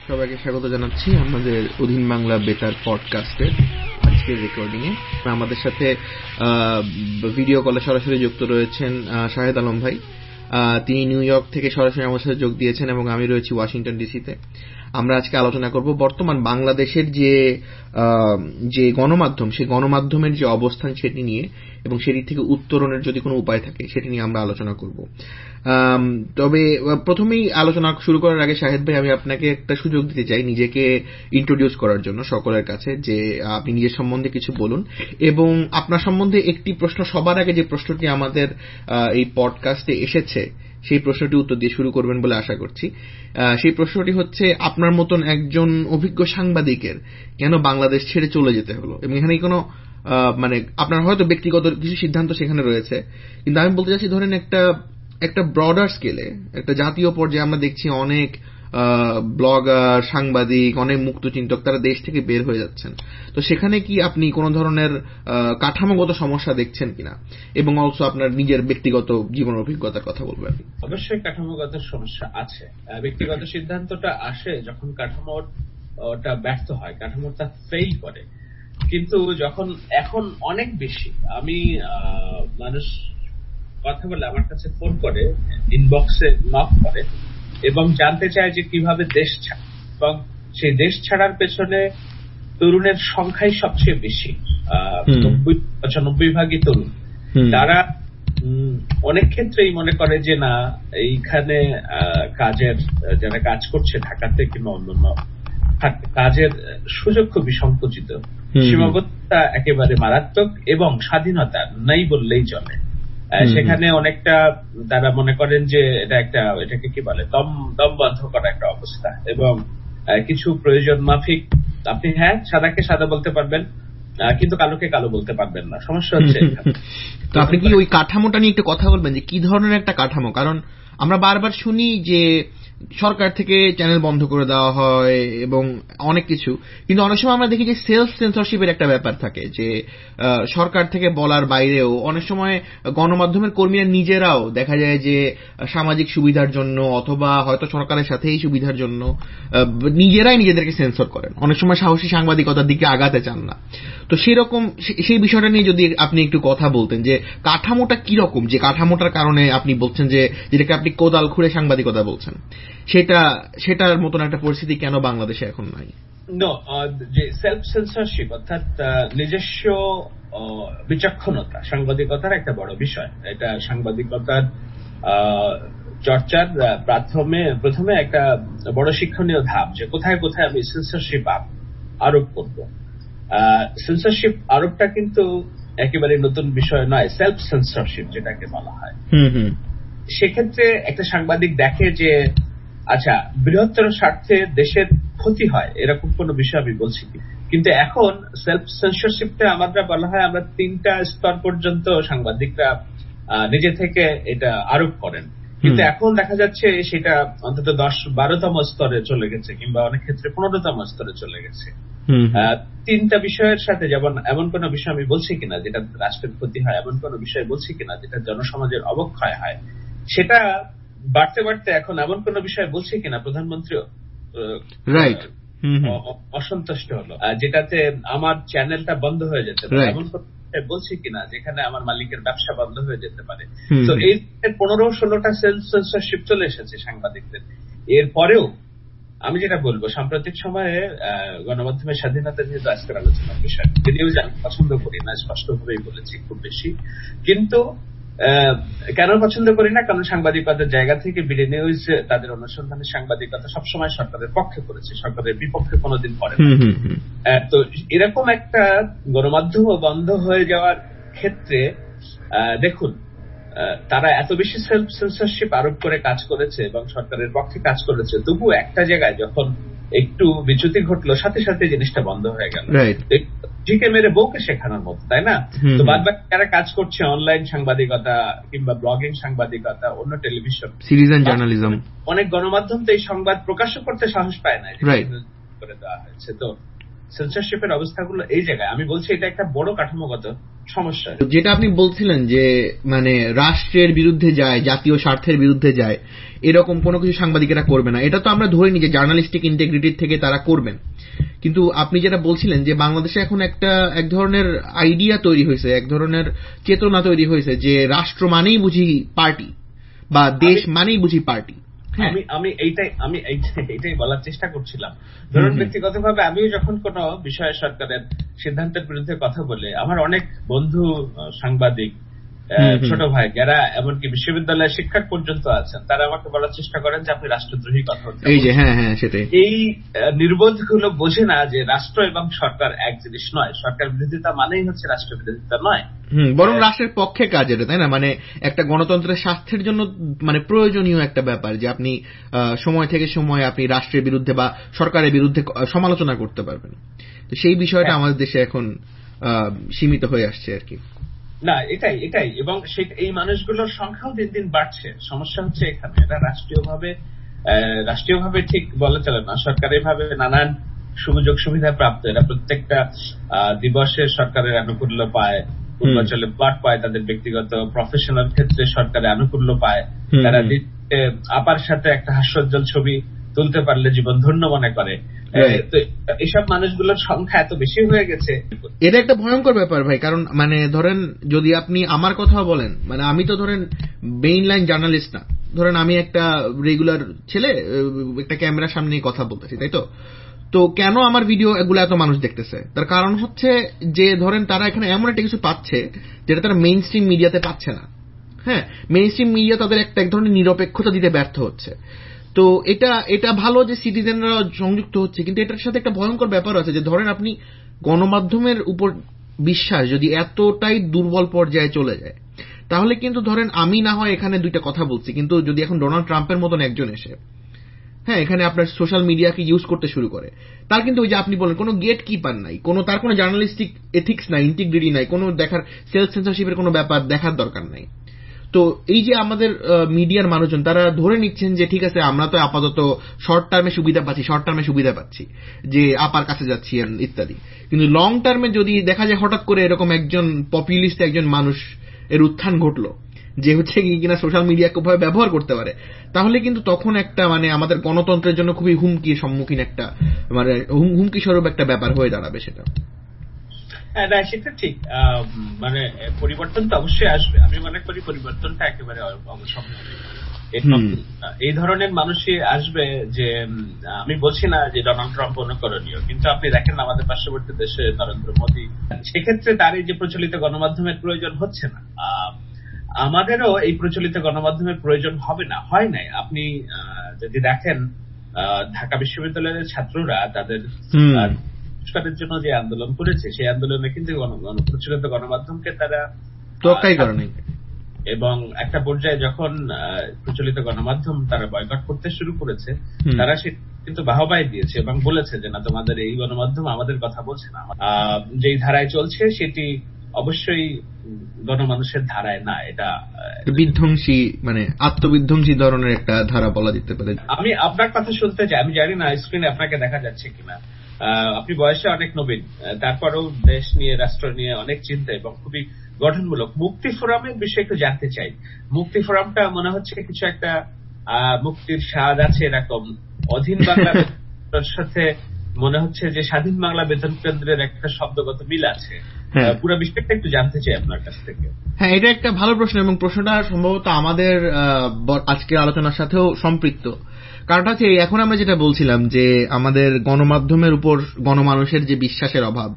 সবাইকে স্বাগত জানাচ্ছি আমাদের অধীন বাংলা বেতার পডকাস্টের আজকের রেকর্ডিং এ। আমাদের সাথে ভিডিও কলে সরাসরি যুক্ত রয়েছেন শাহেদ আলম ভাই। তিনি নিউ ইয়র্ক থেকে সরাসরি আমার সাথে যোগ দিয়েছেন এবং আমি রয়েছি ওয়াশিংটন ডিসিতে। আমরা আজকে আলোচনা করব বর্তমান বাংলাদেশের যে গণমাধ্যম, সেই গণমাধ্যমের যে অবস্থান সেটি নিয়ে, এবং সেটি থেকে উত্তরণের যদি কোনো উপায় থাকে সেটি নিয়ে আমরা আলোচনা করব। তবে প্রথমেই আলোচনা শুরু করার আগে শাহেদ ভাই, আমি আপনাকে একটা সুযোগ দিতে চাই নিজেকে ইন্ট্রোডিউস করার জন্য সকলের কাছে, যে আপনি নিজের সম্বন্ধে কিছু বলুন, এবং আপনার সম্বন্ধে একটি প্রশ্ন, সবার আগে যে প্রশ্নটি আমাদের এই পডকাস্টে এসেছে সেই প্রশ্নটি উত্তর দিয়ে শুরু করবেন বলে আশা করছি। সেই প্রশ্নটি হচ্ছে, আপনার মতন একজন অভিজ্ঞ সাংবাদিকের কেন বাংলাদেশ ছেড়ে চলে যেতে হলো? এবং এখানে কোনো আপনার হয়তো ব্যক্তিগত কিছু সিদ্ধান্ত সেখানে রয়েছে, কিন্তু আমি বলতে চাচ্ছি ধরেন একটা ব্রডার স্কেলে, একটা জাতীয় পর্যায়ে আমরা দেখছি অনেক ব্লগার, সাংবাদিক, অনেক মুক্তচিন্তক তারা দেশ থেকে বের হয়ে যাচ্ছেন। তো সেখানে কি আপনি কোন ধরনের কাঠামোগত সমস্যা দেখছেন কিনা, এবং অলসো আপনার নিজের ব্যক্তিগত জীবন অভিজ্ঞতার কথা বলবেন? অবশ্যই কাঠামোগত সমস্যা আছে। ব্যক্তিগত সিদ্ধান্তটা আসে যখন কাঠামোটা ব্যর্থ হয়, কাঠামোটা ফেল করে। কিন্তু যখন এখন অনেক বেশি মানুষ কথা বলে, আমার কাছে ফোন করে, ইনবক্সে নক করে এবং জানতে চায় যে কিভাবে দেশ ছাড়ে, এবং সেই দেশ ছাড়ার পেছনে তরুণের সংখ্যাই সবচেয়ে বেশি। 95% তরুণ। তারা অনেক ক্ষেত্রেই মনে করে যে না, এইখানে যারা কাজ করছে ঢাকাতে কিংবা অন্যান্য কাজের সুযোগ খুবই সংকুচিত, সীমাবদ্ধতা একেবারে মারাত্মক, এবং স্বাধীনতা নাই বললেই চলে। সেখানে অনেকটা তারা মনে করেন যে এটাকে কি বলে, দম বন্ধ করা একটা অবস্থা, এবং কিছু প্রয়োজন মাফিক আপনি সাদাকে সাদা বলতে পারবেন, কিন্তু কালোকে কালো বলতে পারবেন না। সমস্যা হচ্ছে তো আপনি কি ওই কাঠামোটা নিয়ে একটু কথা বলবেন, যে কি ধরনের একটা কাঠামো? কারণ আমরা বারবার শুনি যে সরকার থেকে চ্যানেল বন্ধ করে দেওয়া হয় এবং অনেক কিছু, কিন্তু অনেক সময় আমরা দেখি যে সেলফ সেন্সরশিপের একটা ব্যাপার থাকে, যে সরকার থেকে বলার বাইরেও অনেক সময় গণমাধ্যমের কর্মীরা নিজেরাও দেখা যায় যে সামাজিক সুবিধার জন্য অথবা হয়তো সরকারের সাথেই সুবিধার জন্য নিজেরাই নিজেদেরকে সেন্সর করেন, অনেক সময় সাহসী সাংবাদিকতার দিকে আগাতে চান না। তো সেই বিষয়টা নিয়ে যদি আপনি একটু কথা বলতেন, যে কাঠামোটা কিরকম, যে কাঠামোটার কারণে আপনি বলছেন যে যেটাকে আপনি কোদাল খুঁড়ে সাংবাদিকতা বলছেন, সেটার মতন একটা পরিস্থিতি কেন বাংলাদেশে এখন নাই? যে সেলফ সেন্সরশিপ, অর্থাৎ নিজস্ব বিচক্ষণতা সাংবাদিকতার একটা বড় বিষয়। এটা সাংবাদিকতার চর্চার প্রথমে একটা বড় শিক্ষণীয় ধাপ, যে কোথায় কোথায় আমি সেন্সরশিপ আরোপ করব। সেন্সরশিপ আরোপটা কিন্তু একেবারে নতুন বিষয় নয়, সেলফ সেন্সরশিপ যেটাকে বলা হয়। সেক্ষেত্রে একটা সাংবাদিক দেখে যে আচ্ছা, বৃহত্তর স্বার্থে দেশের ক্ষতি হয় এরকম কোন বিষয় আমি বলছি কি। কিন্তু এখন সেলফ সেন্সরশিপটা আমাদের বলা হয়, আমরা 3টা স্তর পর্যন্ত সাংবাদিকরা নিজে থেকে এটা আরোপ করেন, কিন্তু এখন দেখা যাচ্ছে সেটা অন্তত 10-12তম স্তরে চলে গেছে, কিংবা অনেক ক্ষেত্রে 15তম স্তরে চলে গেছে। 3টা বিষয়ের সাথে, যেমন এমন কোন বিষয় আমি বলছি কিনা যেটা রাষ্ট্রের ক্ষতি হয়, এমন কোন বিষয় বলছি কিনা যেটা জনসমাজের অবক্ষয় হয়, সেটা বাড়তে বাড়তে এখন এমন কোন বিষয় বলছি কিনা প্রধানমন্ত্রী অসন্তুষ্ট হলো, যেটাতে আমার চ্যানেলটা বন্ধ হয়ে যেতে পারে, এমন কোন বিষয় বলছি কিনা যেখানে আমার মালিকের ব্যবসা বন্ধ হয়ে যেতে পারে। তো এই 15-16টা সেলফ সেন্সরশিপ চলে এসেছে সাংবাদিকদের। এরপরেও আমি যেটা বলবো, সাম্প্রতিক সময়ে গণমাধ্যমের স্বাধীনতা যেহেতু আজকের আলোচনার বিষয়, নিউজ আমি পছন্দ করি না, স্পষ্টভাবেই বলেছি খুব বেশি। কিন্তু কেন পছন্দ করি না? কারণ সাংবাদিকতার জায়গা থেকে বিডি নিউজ তাদের অনুসন্ধানের সাংবাদিকতা সবসময় সরকারের পক্ষে করেছে, সরকারের বিপক্ষে কোনোদিন করে না। তো এরকম একটা গণমাধ্যম বন্ধ হয়ে যাওয়ার ক্ষেত্রে দেখুন, তারা এত বেশি সেলফ সেন্সরশিপ আরোপ করে কাজ করেছে এবং সরকারের পক্ষে কাজ করেছে, তবু একটা জায়গায় যখন একটু বিচ্যুতি ঘটলো, সাথে সাথে জিনিসটা বন্ধ হয়ে গেল। ঝিকে মেরে বউকে শেখানোর মতো, তাই না? তো বাদ বাকি যারা কাজ করছে, অনলাইন সাংবাদিকতা কিংবা ব্লগিং সাংবাদিকতা, অন্য টেলিভিশন, সিরিজ এন্ড জার্নালিজম, অনেক গণমাধ্যম তো এই সংবাদ প্রকাশ করতে সাহস পায় না, করে দেওয়া হয়েছে। তো সেন্সরশিপের অবস্থাগুলো এই জায়গায়, আমি বলছি এটা একটা বড় কাঠামোগত সমস্যা। যেটা আপনি বলছিলেন যে মানে রাষ্ট্রের বিরুদ্ধে যায়, জাতীয় স্বার্থের বিরুদ্ধে যায়, এরকম কোনো কিছু সাংবাদিকেরা করবে না, এটা তো আমরা ধরে নিই যে জার্নালিস্টিক ইন্টিগ্রিটির থেকে তারা করবেন। কিন্তু আপনি যেটা বলছিলেন যে বাংলাদেশে এখন এক ধরনের আইডিয়া তৈরি হয়েছে, এক ধরনের চেতনা তৈরি হয়েছে যে রাষ্ট্র মানেই বুঝি পার্টি বা দেশ মানেই বুঝি পার্টি। আমি এইটাই বলার চেষ্টা করছিলাম। ধরুন ব্যক্তিগতভাবে আমিও যখন কোন বিষয়ে সরকারের সিদ্ধান্তের বিরুদ্ধে কথা বলে, আমার অনেক বন্ধু সাংবাদিক, ছোট ভাই যারা এমনকি বিশ্ববিদ্যালয়ের শিক্ষক পর্যন্ত আছেন, তারা আমাকে বলার চেষ্টা করেন যে আপনি রাষ্ট্রদ্রোহী কথা বলছেন। সেটাই। এই নির্বোধগুলো বোঝে না যে রাষ্ট্র এবং সরকার এক জিনিস নয়। সরকার বিরোধিতা মানেই হচ্ছে রাষ্ট্র বিরোধিতা নয়, বরং রাষ্ট্রের পক্ষে কাজ, এটা তাই না? মানে একটা গণতন্ত্রের স্বাস্থ্যের জন্য মানে প্রয়োজনীয় একটা ব্যাপার যে আপনি সময় থেকে সময় আপনি রাষ্ট্রের বিরুদ্ধে বা সরকারের বিরুদ্ধে সমালোচনা করতে পারবেন। তো সেই বিষয়টা আমাদের দেশে এখন সীমিত হয়ে আসছে আর কি। না, এটাই এবং এই মানুষগুলোর সংখ্যাও দিন দিন বাড়ছে। সমস্যা হচ্ছে এখানে এরা রাষ্ট্রীয়ভাবে ঠিক বলা চলে না, সরকারি ভাবে নানান সুযোগ সুবিধা প্রাপ্ত। এরা প্রত্যেকটা দিবসে সরকারের আনুকূল্য পায়, পূর্বাঞ্চলে প্লট পায়, তাদের ব্যক্তিগত প্রফেশনাল ক্ষেত্রে সরকারের আনুকূল্য পায়। তারা আপার সাথে একটা হাস্যোজ্জ্বল ছবি তুলতে পারলে জীবন ধন্য মনে করে। তো এইসব মানুষগুলোর সংখ্যা এত বেশি হয়ে গেছে, এটা একটা ভয়ঙ্কর ব্যাপার ভাই। কারণ মানে ধরেন যদি আপনি আমার কথা বলেন, মানে আমি তো ধরেন মেইন লাইন জার্নালিস্ট না, ধরেন আমি একটা রেগুলার ছেলে, একটা ক্যামেরার সামনে কথা বলতেছি, তাই তো? তো কেন আমার ভিডিও এগুলো এত মানুষ দেখতেছে? তার কারণ হচ্ছে যে ধরেন তারা এখানে এমন একটা কিছু পাচ্ছে যেটা তারা মেইন স্ট্রিম মিডিয়াতে পাচ্ছে না। হ্যাঁ, মেইন স্ট্রিম মিডিয়া তাদের এক ধরনের নিরপেক্ষতা দিতে ব্যর্থ হচ্ছে। তো এটা ভালো যে সিটিজেনরা সংযুক্ত হচ্ছে, কিন্তু এটার সাথে একটা ভয়ঙ্কর ব্যাপার আছে যে ধরেন আপনি গণমাধ্যমের উপর বিশ্বাস যদি এতটাই দুর্বল পর্যায়ে চলে যায়, তাহলে কিন্তু ধরেন আমি না হয় এখানে দুইটা কথা বলছি, কিন্তু যদি এখন ডোনাল্ড ট্রাম্পের মতন একজন এসে এখানে আপনার সোশ্যাল মিডিয়াকে ইউজ করতে শুরু করে, তার কিন্তু ওই যে আপনি বলেন কোনো গেট কিপার নাই, তার কোনো জার্নালিস্টিক এথিক্স নাই, ইন্টিগ্রিটি নাই, কোনো দেখার সেলফ সেন্সরশিপের কোনো ব্যাপার দেখার দরকার নাই। তো এই যে আমাদের মিডিয়ার মানুষজন তারা ধরে নিচ্ছেন যে ঠিক আছে আমরা তো আপাতত শর্ট টার্মে সুবিধা পাচ্ছি যে আপার কাছে যাচ্ছি ইত্যাদি, কিন্তু লং টার্মে যদি দেখা যায় হঠাৎ করে এরকম একজন পপুলিস্ট একজন মানুষ এর উত্থান ঘটলো যে হচ্ছে কিনা সোশ্যাল মিডিয়াকে ভাবে ব্যবহার করতে পারে, তাহলে কিন্তু তখন একটা মানে আমাদের গণতন্ত্রের জন্য খুবই হুমকির সম্মুখীন একটা মানে হুমকি স্বরূপ একটা ব্যাপার হয়ে দাঁড়াবে সেটা। সেটা ঠিক। মানে পরিবর্তন তো অবশ্যই আসবে। আমি মনে করি পরিবর্তনটা একেবারে অবশ্যম্ভাবী। এই ধরনের মানুষই আসবে যে, আমি বলছি না যে ডোনাল্ড ট্রাম্প অনুকরণীয়, কিন্তু আপনি দেখেন আমাদের পার্শ্ববর্তী দেশে নরেন্দ্র মোদী, সেক্ষেত্রে তার এই যে প্রচলিত গণমাধ্যমের প্রয়োজন হচ্ছে না। আমাদেরও এই প্রচলিত গণমাধ্যমের প্রয়োজন হবে না, হয় নাই। আপনি যদি দেখেন ঢাকা বিশ্ববিদ্যালয়ের ছাত্ররা তাদের সংস্কারের জন্য যে আন্দোলন করেছে, সেই আন্দোলনে কিন্তু প্রচলিত গণমাধ্যমকে তারা তোয়াক্কাই করেনি, এবং একটা পর্যায়ে যখন প্রচলিত গণমাধ্যম তারা বয়কট করতে শুরু করেছে, তারা সে কিন্তু বাহবাই দিয়েছে এবং বলেছে যে না, তোমাদের এই গণমাধ্যম আমাদের কথা বলছে না, যেই ধারায় চলছে সেটি অবশ্যই গণমানুষের ধারায় না, এটা বিধ্বংসী মানে আত্মবিধ্বংসী ধরনের একটা ধারা বলা যেতে পারে। আমি আপনার কথা শুনতে চাই, আমি জানি না স্ক্রিনে আপনাকে দেখা যাচ্ছে কিনা। আপনি বয়সে অনেক নবীন, তারপরেও দেশ নিয়ে রাষ্ট্র নিয়ে অনেক চিন্তা এবং খুবই গঠনমূলক। মুক্তি ফোরামের বিষয়ে একটু জানতে চাই। মুক্তি ফোরামটা মনে হচ্ছে কিছু একটা মুক্তির স্বাদ আছে এরকম, অধীন বাংলার সাথে মনে হচ্ছে যে স্বাধীন বাংলা বেতন কেন্দ্রের একটা শব্দগত মিল আছে। পুরো বিষয়টা একটু জানতে চাই আপনার কাছ থেকে। হ্যাঁ, এটা একটা ভালো প্রশ্ন এবং প্রশ্নটা সম্ভবত আমাদের আজকের আলোচনার সাথেও সম্পৃক্ত। কারণটা হচ্ছে এখন আমরা যেটা বলছিলাম যে আমাদের গণমাধ্যমের উপর গণমানুষের যে বিশ্বাসের অভাব,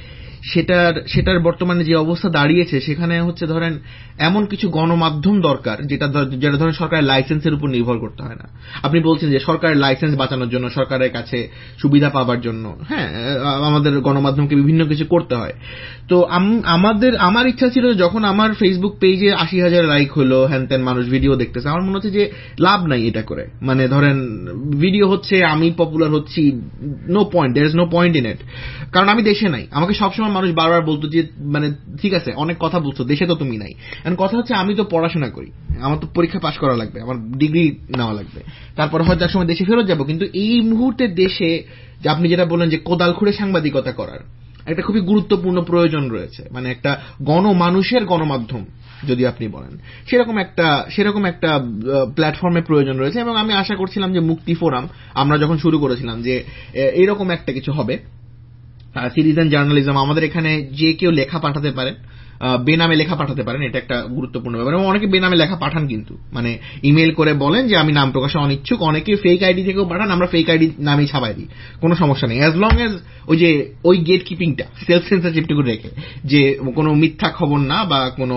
সেটার বর্তমানে যে অবস্থা দাঁড়িয়েছে সেখানে হচ্ছে ধরেন এমন কিছু গণমাধ্যম দরকার যেটা ধরেন সরকারের লাইসেন্সের উপর নির্ভর করতে হয় না। আপনি বলছেন যে সরকারের লাইসেন্স বাঁচানোর জন্য, সরকারের কাছে সুবিধা পাবার জন্য আমাদের গণমাধ্যমকে বিভিন্ন কিছু করতে হয়। তো আমার ইচ্ছা ছিল যখন আমার ফেসবুক পেজে 80,000 লাইক হলো, হ্যান মানুষ ভিডিও দেখতেছে, আমার মনে হচ্ছে যে লাভ নাই এটা করে। মানে ধরেন ভিডিও হচ্ছে, আমি পপুলার হচ্ছি, no point, there is no point in it. কারণ আমি দেশে নাই। আমাকে সবসময় মানুষ বারবার বলতো যে মানে ঠিক আছে অনেক কথা বলছো, দেশে তো তুমি নাই। কথা হচ্ছে আমি তো পড়াশোনা করি, আমার তো পরীক্ষা পাশ করা লাগবে, আমার ডিগ্রি নেওয়া লাগবে, তারপর হয়তো এক সময় দেশে ফেরত যাবো, কিন্তু এই মুহূর্তে দেশে যে আপনি যেটা বললেন যে কোদাল খুঁড়ে সাংবাদিকতা করার একটা খুবই গুরুত্বপূর্ণ প্রয়োজন রয়েছে, মানে একটা গণমানুষের গণমাধ্যম যদি আপনি বলেন সেরকম একটা প্ল্যাটফর্মের প্রয়োজন রয়েছে। এবং আমি আশা করছিলাম যে মুক্তি ফোরাম আমরা যখন শুরু করেছিলাম যে এরকম একটা কিছু হবে, সিটিজেন জার্নালিজম, আমাদের এখানে যে কেউ লেখা পাঠাতে পারেন, বেনামে লেখা পাঠাতে পারেন, এটা একটা গুরুত্বপূর্ণ ব্যাপার। এবং অনেকে বেনামে লেখা পাঠান, কিন্তু মানে ইমেল করে বলেন যে আমি নাম প্রকাশে অনিচ্ছুক, অনেকে ফেক আইডি থেকেও পাঠান, আমরা ফেক আইডি নামেই ছাপাই দিই, কোনো সমস্যা নেই, অ্যাজ লং এজ ওই গেট কিপিংটা, সেলফ সেন্সরশিপটুকু রেখে, যে কোনো মিথ্যা খবর না বা কোনো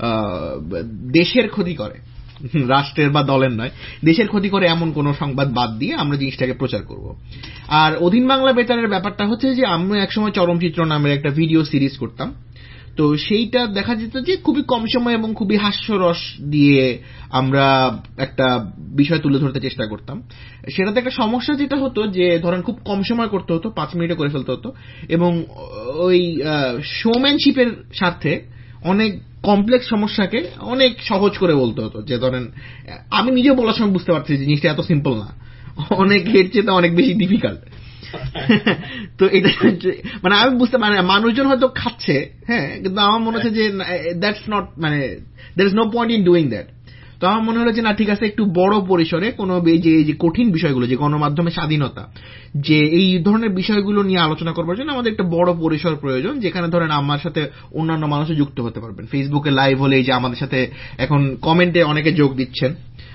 দেশের ক্ষতি করে, রাষ্ট্রের বা দলের নয়, দেশের ক্ষতি করে এমন কোন সংবাদ বাদ দিয়ে আমরা জিনিসটাকে প্রচার করব। আর অধীন বাংলা বেতারের ব্যাপারটা হচ্ছে যে আমরা একসময় চরমচিত্র নামের একটা ভিডিও সিরিজ করতাম, তো সেইটা দেখা যেত যে খুবই কম সময় এবং খুবই হাস্যরস দিয়ে আমরা একটা বিষয় তুলে ধরতে চেষ্টা করতাম। সেটাতে একটা সমস্যা যেটা হতো যে ধরেন খুব কম সময় করতে হতো, 5 মিনিটে করে ফেলতে হতো, এবং ওই শোম্যানশিপের স্বার্থে অনেক কমপ্লেক্স সমস্যাকে অনেক সহজ করে বলতে হতো। যে ধরেন আমি নিজেও বলার সময় বুঝতে পারছি জিনিসটা এত সিম্পল না, অনেক এর চেয়ে অনেক বেশি ডিফিকাল্ট। তো এটা মানে আমি বুঝতে মানে মানুষজন হয়তো খাচ্ছে, হ্যাঁ, কিন্তু আমার মনে হচ্ছে যে দ্যাটস নট, মানে there is no point in doing that. তো আমার মনে হলো যে না, ঠিক আছে, একটু বড় পরিসরে কোনো যে কঠিন বিষয়গুলো, যে গণমাধ্যমের স্বাধীনতা, যে এই ধরনের বিষয়গুলো নিয়ে আলোচনা করবার জন্য আমাদের একটা বড় পরিসর প্রয়োজন, যেখানে ধরেন আমার সাথে অন্যান্য মানুষও যুক্ত হতে পারবেন। ফেসবুকে লাইভ হলে যে আমাদের সাথে এখন কমেন্টে অনেকে যোগ দিচ্ছেন,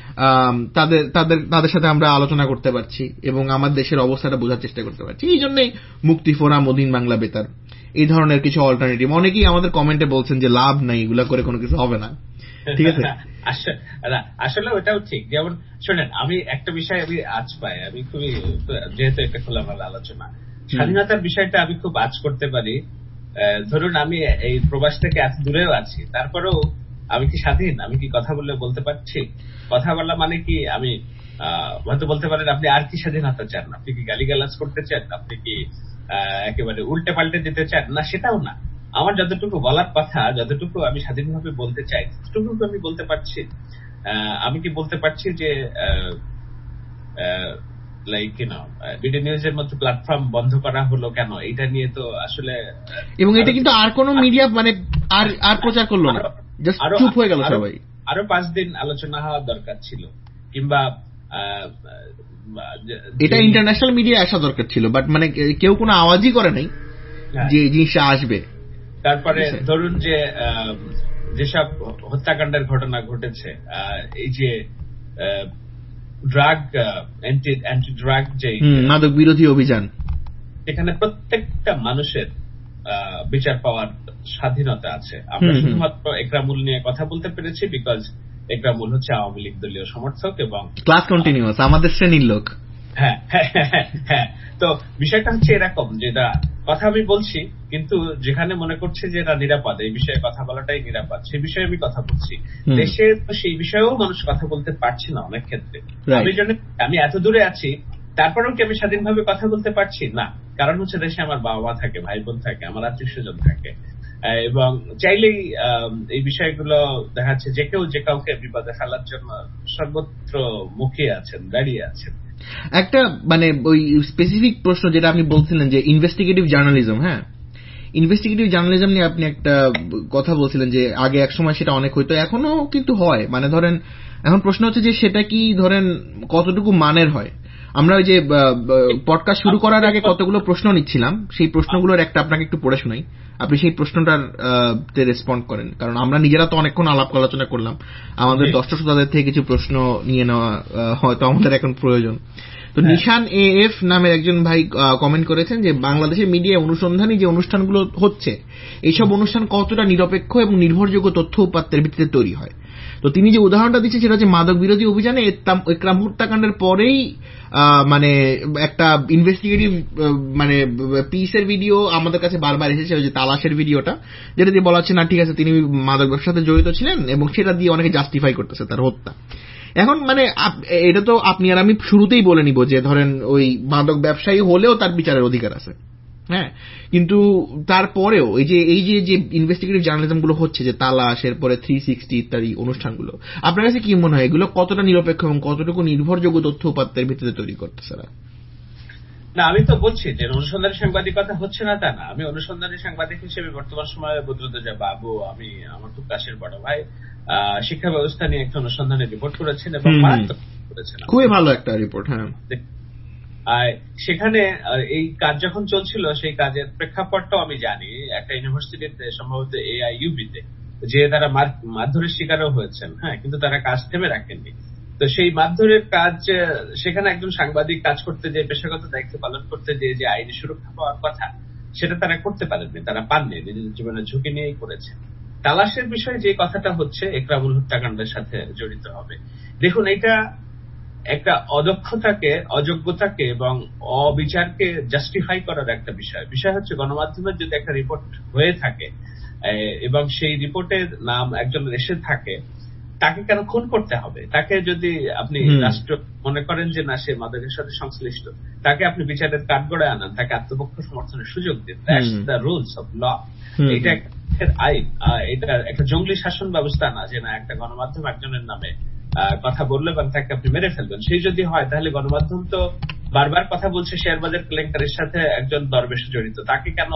তাদের সাথে আমরা আলোচনা করতে পারছি এবং আমার দেশের অবস্থাটা বোঝার চেষ্টা করতে পারছি। এই জন্যই মুক্তি ফোরাম, অধীন বাংলা বেতার, এই ধরনের কিছু অল্টারনেটিভ। অনেকেই আমাদের কমেন্টে বলছেন যে লাভ নাই, এগুলা করে কোনো কিছু হবে না। ঠিক আছে, আসলে ওটাও ঠিক। যেমন শোনেন, আমি একটা বিষয় আমি আজ পাই, আমি খুবই, যেহেতু একটা খোলামেলা আলোচনা, স্বাধীনতার বিষয়টা আমি খুব আজ করতে পারি। ধরুন আমি এই প্রবাস থেকে এত দূরেও আছি, তারপরেও আমি কি স্বাধীন? আমি কি কথা বলতে পারছি? কথা বলা মানে কি, আমি হয়তো বলতে পারেন আপনি আর কি স্বাধীনতা চান? আপনি কি গালিগালাজ করতে চান? আপনি কি একেবারে উল্টে পাল্টে দিতে চান? না, সেটাও না। আমার যতটুকু বলার কথা, যতটুকু আমি স্বাধীনভাবে বলতে চাই, ততটুকু আমি বলতে পারছি। আমি কি বলতে পারছি যে লাইক বিডি নিউজের মতো প্ল্যাটফর্ম বন্ধ করা হলো কেন, এটা নিয়ে তো আসলে, এবং এটা কিন্তু আর কোন মিডিয়া মানে আর প্রচার করলো না, জাস্ট চুপ হয়ে গেল সবাই। আরো 5 দিন আলোচনা হওয়ার দরকার ছিল, কিংবা এটা ইন্টারন্যাশনাল মিডিয়া আসা দরকার ছিল, বাট মানে কেউ কোনো আওয়াজই করে নাই যে এই জিনিসটা আসবে। তারপরে ধরুন যে যেসব হত্যাকাণ্ডের ঘটনা ঘটেছে, এই যে ড্রাগ অ্যান্টি ড্রাগ, যে মাদক বিরোধী অভিযান, এখানে প্রত্যেকটা মানুষের বিচার পাওয়ার স্বাধীনতা আছে। আমরা শুধুমাত্র একরামুল নিয়ে কথা বলতে পেরেছি বিকজ একরামুল হচ্ছে আওয়ামী লীগ দলীয় সমর্থক এবং ক্লাস কন্টিনিউয়াস আমাদের শ্রেণীর লোক। হ্যাঁ, তো বিষয়টা হচ্ছে এরকম, যেটা কথা আমি বলছি, কিন্তু যেখানে মনে করছে যে এটা নিরাপদ, এই বিষয়ে কথা বলাটাই নিরাপদ, সেই বিষয়ে আমি কথা বলছি। দেশে তো সেই বিষয়েও মানুষ কথা বলতে পারছে না অনেক ক্ষেত্রে। আমি এত দূরে আছি, তারপরেও কি আমি স্বাধীনভাবে কথা বলতে পারছি না? কারণ হচ্ছে দেশে আমার বাবা মা থাকে, ভাই বোন থাকে, আমার আত্মীয় স্বজন থাকে, এবং চাইলেই এই বিষয়গুলো দেখা যাচ্ছে যে কেউ যে কাউকে বিপদে ফেলার জন্য সর্বত্র মুখিয়ে আছেন, দাঁড়িয়ে আছেন। একটা মানে ওই স্পেসিফিক প্রশ্ন যেটা আপনি বলছিলেন যে ইনভেস্টিগেটিভ জার্নালিজম, হ্যাঁ, ইনভেস্টিগেটিভ জার্নালিজম নিয়ে আপনি একটা কথা বলছিলেন যে আগে এক সময় সেটা অনেক হইতো, এখনো কিন্তু হয়। মানে ধরেন এখন প্রশ্ন হচ্ছে যে সেটা কি ধরেন কতটুকু মানের হয়। আমরা ওই যে পডকাস্ট শুরু করার আগে কতগুলো প্রশ্ন নিচ্ছিলাম, সেই প্রশ্নগুলোর একটা আপনাকে একটু পড়ে শোনাই, আপনি সেই প্রশ্নটার রেসপন্ড করেন, কারণ আমরা নিজেরা তো অনেকক্ষণ আলাপ আলোচনা করলাম, আমাদের দর্শক শ্রোতাদের থেকে কিছু প্রশ্ন নিয়ে নেওয়া হয়তো আমাদের এখন প্রয়োজন। তো নিশান এএফ নামের একজন ভাই কমেন্ট করেছেন যে বাংলাদেশের মিডিয়ায় অনুসন্ধানী যে অনুষ্ঠানগুলো হচ্ছে, এইসব অনুষ্ঠান কতটা নিরপেক্ষ এবং নির্ভরযোগ্য তথ্য উপাত্তের ভিত্তিতে তৈরি হয়। তো তিনি যে উদাহরণটা দিচ্ছেন সেটা হচ্ছে মাদক বিরোধী অভিযানে একরাম হত্যাকাণ্ডের পরেই মানে একটা ইনভেস্টিগেটিভ মানে পিসের ভিডিও আমাদের কাছে বারবার এসেছে, ওই যে তালাশের ভিডিওটা, যেটা দিয়ে বলা হচ্ছে না ঠিক আছে তিনি মাদক ব্যবসার সাথে জড়িত ছিলেন, এবং সেটা দিয়ে অনেকে জাস্টিফাই করতেছে তার হত্যা। এখন মানে এটা তো আপনি আর আমি শুরুতেই বলে নিব যে ধরেন ওই মাদক ব্যবসায়ী হলেও তার বিচারের অধিকার আছে, হ্যাঁ, কিন্তু তারপরেও এই যে ইনভেস্টিগেটিভ জার্নালিজম গুলো হচ্ছে, যে তালাশ, এরপরে 360 ইত্যাদি অনুষ্ঠানগুলো, আপনার কাছে কি মনে হয় এগুলো কতটা নিরপেক্ষ এবং কতটুকু নির্ভরযোগ্য তথ্য উপাত্তের ভিত্তিতে তৈরি করতেছে? না, আমি তো বলছি যে অনুসন্ধানী সাংবাদিকতা হচ্ছে না তা না। আমি অনুসন্ধানী সাংবাদিক হিসেবে বর্তমান সময়ে বদরুদ্দোজা বাবু, আমার খুব কাছের বড় ভাই, শিক্ষা ব্যবস্থা নিয়ে একটা অনুসন্ধানী রিপোর্ট করেছেন এবং মারাত্মক করেছেন, খুবই ভালো একটা রিপোর্ট। হ্যাঁ, সেখানে এই কাজ যখন চলছিল সেই কাজের প্রেক্ষাপটটাও আমি জানি। একটা ইউনিভার্সিটিতে সম্ভবত AIUB-তে যে তারা মারধরের শিকারও হয়েছেন, হ্যাঁ, কিন্তু তারা কাজ থেমে রাখেননি। তো সেই মারধরের কাজ, সেখানে একজন সাংবাদিক কাজ করতে যে পেশাগত দায়িত্ব পালন করতে যে আইনি সুরক্ষা পাওয়ার কথা, সেটা তারা করতে পারেননি, তারা পাননি, নিজেদের জীবনের ঝুঁকি নিয়েই করেছে। তালাশের বিষয়ে যে কথাটা হচ্ছে একরামুল হত্যাকাণ্ডের সাথে জড়িত হবে। দেখুন, এটা একটা অদক্ষতাকে, অযোগ্যতাকে এবং অবিচারকে জাস্টিফাই করার একটা বিষয় হচ্ছে গণমাধ্যমের যদি একটা রিপোর্ট হয়ে থাকে এবং সেই রিপোর্টের নাম একজনের এসে থাকে, তাকে কেন খুন করতে হবে? তাকে যদি আপনি রাষ্ট্র মনে করেন যে না, সে মাদকের সাথে সংশ্লিষ্ট, তাকে আপনি বিচারের কাঠগড়ায় আনান, তাকে আত্মপক্ষ সমর্থনের সুযোগ দিন। That's the rules of law. এটা একটা আইন, এটা একটা জঙ্গলি শাসন ব্যবস্থা না যে না, একটা গণমাধ্যম একজনের নামে কথা বললো এবং তাকে আপনি মেরে ফেলবেন। সেই যদি হয় তাহলে গণমাধ্যম তো বারবার কথা বলছে শেয়ার বাজার কেলেঙ্কারির সাথে একজন দরবেশ জড়িত, তাকে কেন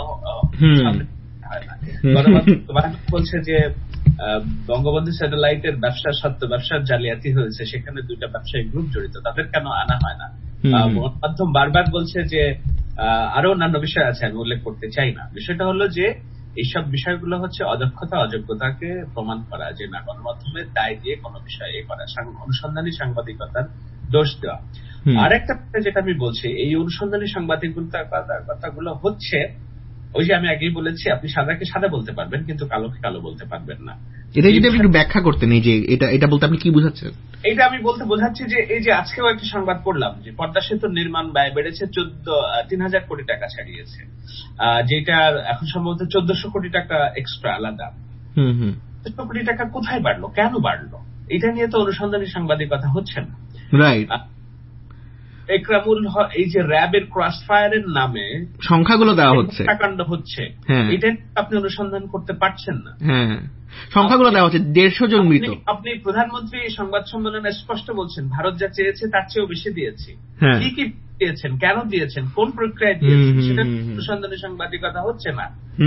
হয় না? গণমাধ্যম বলছে যে বঙ্গবন্ধু স্যাটেলাইটের ব্যবসার সত্য, ব্যবসার জালিয়াতি হয়েছে, সেখানে দুইটা ব্যবসায়িক গ্রুপ জড়িত, তাদের কেন আনা হয় না? গণমাধ্যম বারবার বলছে যে আরো অন্যান্য বিষয় আছে, আমি উল্লেখ করতে চাই না। বিষয়টা হলো যে এইসব বিষয়গুলো হচ্ছে অদক্ষতা, অযোগ্যতাকে প্রমাণ করা, যে না, গণমাধ্যমের দায় দিয়ে কোনো বিষয়ে করা, অনুসন্ধানী সাংবাদিকতার দোষ দেওয়া। আর একটা যেটা আমি বলছি, এই অনুসন্ধানী সাংবাদিকতার কথাগুলো হচ্ছে ওই যে আমি আগেই বলেছি, আপনি সাদাকে সাদা বলতে পারবেন কিন্তু কালোকে কালো বলতে পারবেন না। এটা যদি আপনি একটু ব্যাখ্যা করতেন, এই যে এটা বলতে আপনি কি বোঝাচ্ছেন? এটা আমি বলতে বোঝাচ্ছি যে এই যে আজকেও একটা সংবাদ পড়লাম যে পদ্মা সেতুর নির্মাণ ব্যয় বেড়েছে 3,000 কোটি টাকা ছাড়িয়েছে, যেটা এখন সম্ভবত 1,400 কোটি টাকা এক্সট্রা আলাদা। 1,400 কোটি টাকা কোথায় বাড়লো, কেন বাড়লো? এটা নিয়ে তো অনুসন্ধানী সাংবাদিকতা হচ্ছে না। রাইট। একরামুল, এই যে র্যাবের ক্রস ফায়ারের নামে সংখ্যাগুলো দেওয়া হচ্ছে, হত্যাকাণ্ড হচ্ছে, এটা আপনি অনুসন্ধান করতে পারছেন না। সংখ্যাগুলো দেওয়া হচ্ছে 150 জন মৃত। আপনি প্রধানমন্ত্রী সংবাদ সম্মেলনে স্পষ্ট বলছেন ভারত যা চেয়েছে তার চেয়েও বেশি দিয়েছি। কি কি দিয়েছেন, কেন দিয়েছেন, কোন প্রক্রিয়ায় দিয়েছেন, সেটা অনুসন্ধানী সাংবাদিকতা হচ্ছে না।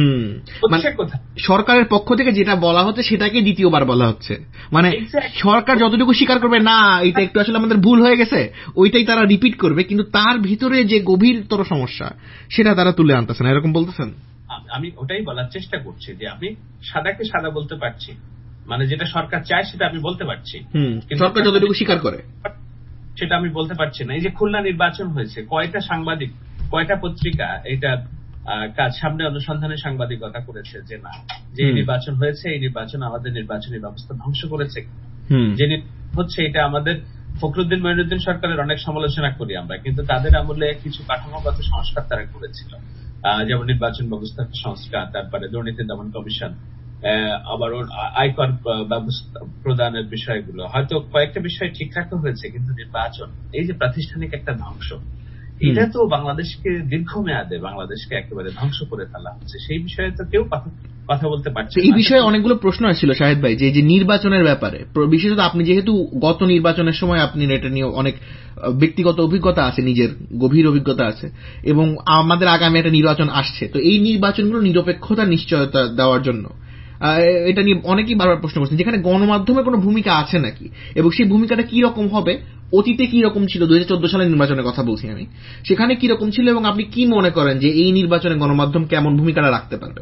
সরকারের পক্ষ থেকে যেটা বলা হচ্ছে সেটাকে দ্বিতীয়বার বলা হচ্ছে, মানে সরকার যতটুকু স্বীকার করবে না এটা একটু আসলে আমাদের ভুল হয়ে গেছে, ওইটাই তারা রিপিট করবে, কিন্তু তার ভিতরে যে গভীরতর সমস্যা সেটা তারা তুলে আনতেছে না, এরকম বলতেছেন? আমি ওটাই বলার চেষ্টা করছি যে আমি সাদাকে সাদা বলতে পারছি, মানে যেটা সরকার চায় সেটা আমি বলতে পারছি, সরকার যতটুকু স্বীকার করে সেটা আমি বলতে পারছি না। এই যে খুলনা নির্বাচন হয়েছে, কয়টা সাংবাদিক, কয়টা পত্রিকা এটা কাজ সামনে অনুসন্ধানের সাংবাদিকতা করেছে যে না, যে নির্বাচন হয়েছে এই নির্বাচন আমাদের নির্বাচনী ব্যবস্থা ধ্বংস করেছে, যে হচ্ছে এটা আমাদের ফখরুদ্দিন মঈনুদ্দিন সরকারের অনেক সমালোচনা করি আমরা, কিন্তু তাদের আমলে কিছু কাঠামোগত সংস্কার তারা করেছিল, যেমন নির্বাচন ব্যবস্থা সংস্কার, তারপরে দুর্নীতি দমন কমিশন, আবার আয়কর ব্যবস্থা প্রদানের বিষয়গুলো, হয়তো কয়েকটা বিষয় ঠিক রাখা হয়েছে, কিন্তু নির্বাচন, এই যে প্রাতিষ্ঠানিক একটা ধ্বংস, এটা তো বাংলাদেশকে দীর্ঘমেয়াদে বাংলাদেশকে একেবারে ধ্বংস করে ফেলা হচ্ছে, সেই বিষয়ে তো কেউ কথা বলতে পারছে। এই বিষয়ে অনেকগুলো প্রশ্ন আসছিল শাহেদ ভাই, যে নির্বাচনের ব্যাপারে, বিশেষত আপনি যেহেতু গত নির্বাচনের সময় আপনি এটা নিয়ে অনেক ব্যক্তিগত অভিজ্ঞতা আছে, নিজের গভীর অভিজ্ঞতা আছে, এবং আমাদের আগামী একটা নির্বাচন আসছে, তো এই নির্বাচনগুলো নিরপেক্ষতা নিশ্চয়তা দেওয়ার জন্য এটা নিয়ে অনেকেই বারবার প্রশ্ন করছেন, যেখানে গণমাধ্যমের কোনো ভূমিকা আছে নাকি, এবং সেই ভূমিকাটা কি রকম হবে, অতীতে কি রকম ছিল, 2014 সালের নির্বাচনের কথা বলছি আমি, সেখানে কি রকম ছিল, এবং আপনি কি মনে করেন যে এই নির্বাচনে গণমাধ্যম কেমন ভূমিকাটা রাখতে পারবে?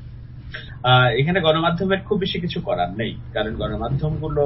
এখানে গণমাধ্যমের খুব বেশি কিছু করার নেই, কারণ গণমাধ্যমগুলো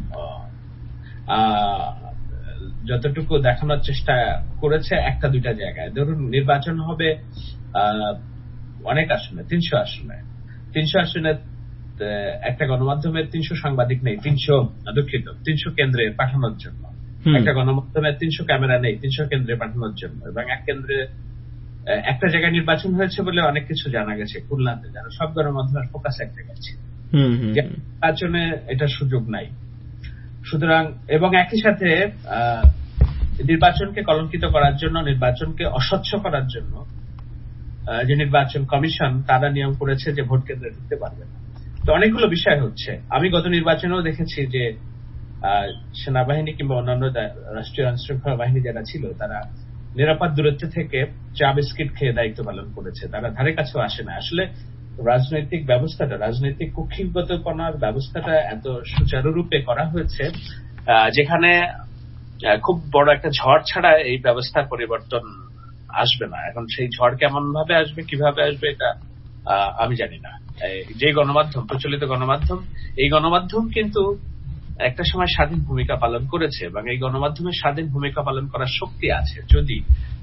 যতটুকু দেখানোর চেষ্টা করেছে একটা দুইটা জায়গায়। ধরুন নির্বাচন হবে অনেক আসনে, 300 আসনে, 300 আসনে একটা গণমাধ্যমের 300 সাংবাদিক নেই, 300 কেন্দ্রে পাঠানোর জন্য, একটা গণমাধ্যমের 300 ক্যামেরা নেই 300 কেন্দ্রে পাঠানোর জন্য, এবং এক কেন্দ্রে একটা জায়গায় নির্বাচন হয়েছে বলে অনেক কিছু জানা গেছে খুলনাতে, যারা সব গণমাধ্যমের ফোকাস এক জায়গায় ছিল, নির্বাচনে এটা সুযোগ নাই। সুতরাং, এবং একই সাথে নির্বাচনকে কলঙ্কিত করার জন্য, নির্বাচনকে অস্বচ্ছ করার জন্য যে নির্বাচন কমিশন তারা নিয়ম করেছে যে ভোট কেন্দ্রে ঢুকতে পারবে না। তো অনেকগুলো বিষয় হচ্ছে, আমি গত নির্বাচনেও দেখেছি যে সেনাবাহিনী কিংবা অন্যান্য রাষ্ট্রীয় আইনশৃঙ্খলা বাহিনী যারা ছিল তারা নিরাপদ দূরত্বে থেকে চা বিস্কিট খেয়ে দায়িত্ব পালন করেছে, তারা ধারে কাছেও আসে না। আসলে রাজনৈতিক ব্যবস্থাটা, রাজনৈতিক কক্ষিগতপনার ব্যবস্থাটা এত সুচারুরূপে করা হয়েছে যেখানে খুব বড় একটা ঝড় ছাড়া এই ব্যবস্থার পরিবর্তন আসবে না। এখন সেই ঝড় কেমন ভাবে আসবে, কিভাবে আসবে, এটা আমি জানি না। যে গণমাধ্যম, প্রচলিত গণমাধ্যম, এই গণমাধ্যম কিন্তু একটা সময় স্বাধীন ভূমিকা পালন করেছে এবং এই গণমাধ্যমের স্বাধীন ভূমিকা পালন করার শক্তি আছে যদি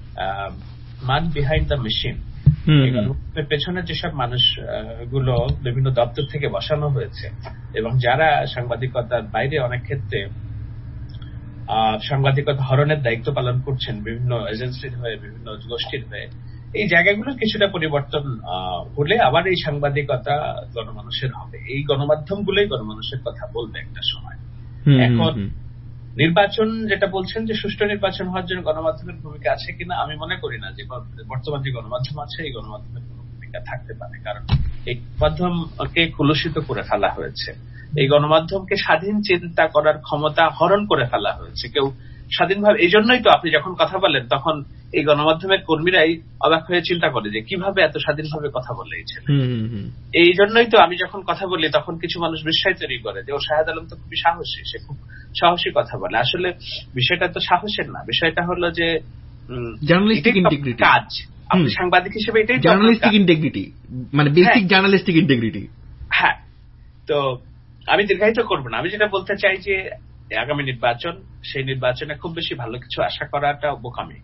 মান বিহাইন্ড দ্য মেশিন, এই গণমাধ্যমের পেছনে যেসব মানুষ গুলো বিভিন্ন দপ্তর থেকে বসানো হয়েছে এবং যারা সাংবাদিকতার বাইরে অনেক ক্ষেত্রে সাংবাদিকতা হরণের দায়িত্ব পালন করছেন বিভিন্ন এজেন্সির হয়ে, বিভিন্ন গোষ্ঠীর হয়ে, এই জায়গাগুলোর কিছুটা পরিবর্তন হলে আবার এই সাংবাদিকতা গণমানুষের হবে। এই গণমাধ্যমগুলোই গণমানুষের কথা বলবে একটা সময়। এখন নির্বাচন যেটা বলছেন যে সুষ্ঠু নির্বাচন হওয়ার জন্য গণমাধ্যমের ভূমিকা আছে কিনা, আমি মনে করি না যে বর্তমান যে গণমাধ্যম আছে এই গণমাধ্যমের কোন ভূমিকা থাকতে পারে, কারণ এই গণমাধ্যমকে কলুষিত করে ফেলা হয়েছে। এই গণমাধ্যমকে স্বাধীন চিন্তা করার ক্ষমতা হরণ করে ফেলা হয়েছে। কেউ স্বাধীনভাবে, এই জন্যই তো আপনি যখন কথা বলেন তখন এই গণমাধ্যমের কর্মীরাই অবাক হয়ে চিন্তা করে যে কিভাবে এত স্বাধীনভাবে কথা বলে এই ছেলে। এই জন্যই তো আমি যখন কথা বলি তখন কিছু মানুষ বিস্ময় তৈরি করে যে ও শাহেদ আলম তো খুবই সাহসী, সে খুব সাহসী কথা বলে। আসলে বিষয়টা তো সাহসের না, বিষয়টা হলো যে জার্নালিস্টিক ইন্টিগ্রিটি, কাজ। আপনি সাংবাদিক হিসেবে এটাই জার্নালিস্টিক ইন্টিগ্রিটি, মানে বেসিক জার্নালিস্টিক ইন্টিগ্রিটি। হ্যাঁ, তো আমি দীর্ঘায়িত করবো না। আমি যেটা বলতে চাই যে আগামী নির্বাচন, সেই নির্বাচনে খুব বেশি ভালো কিছু আশা করাটা বোকামি।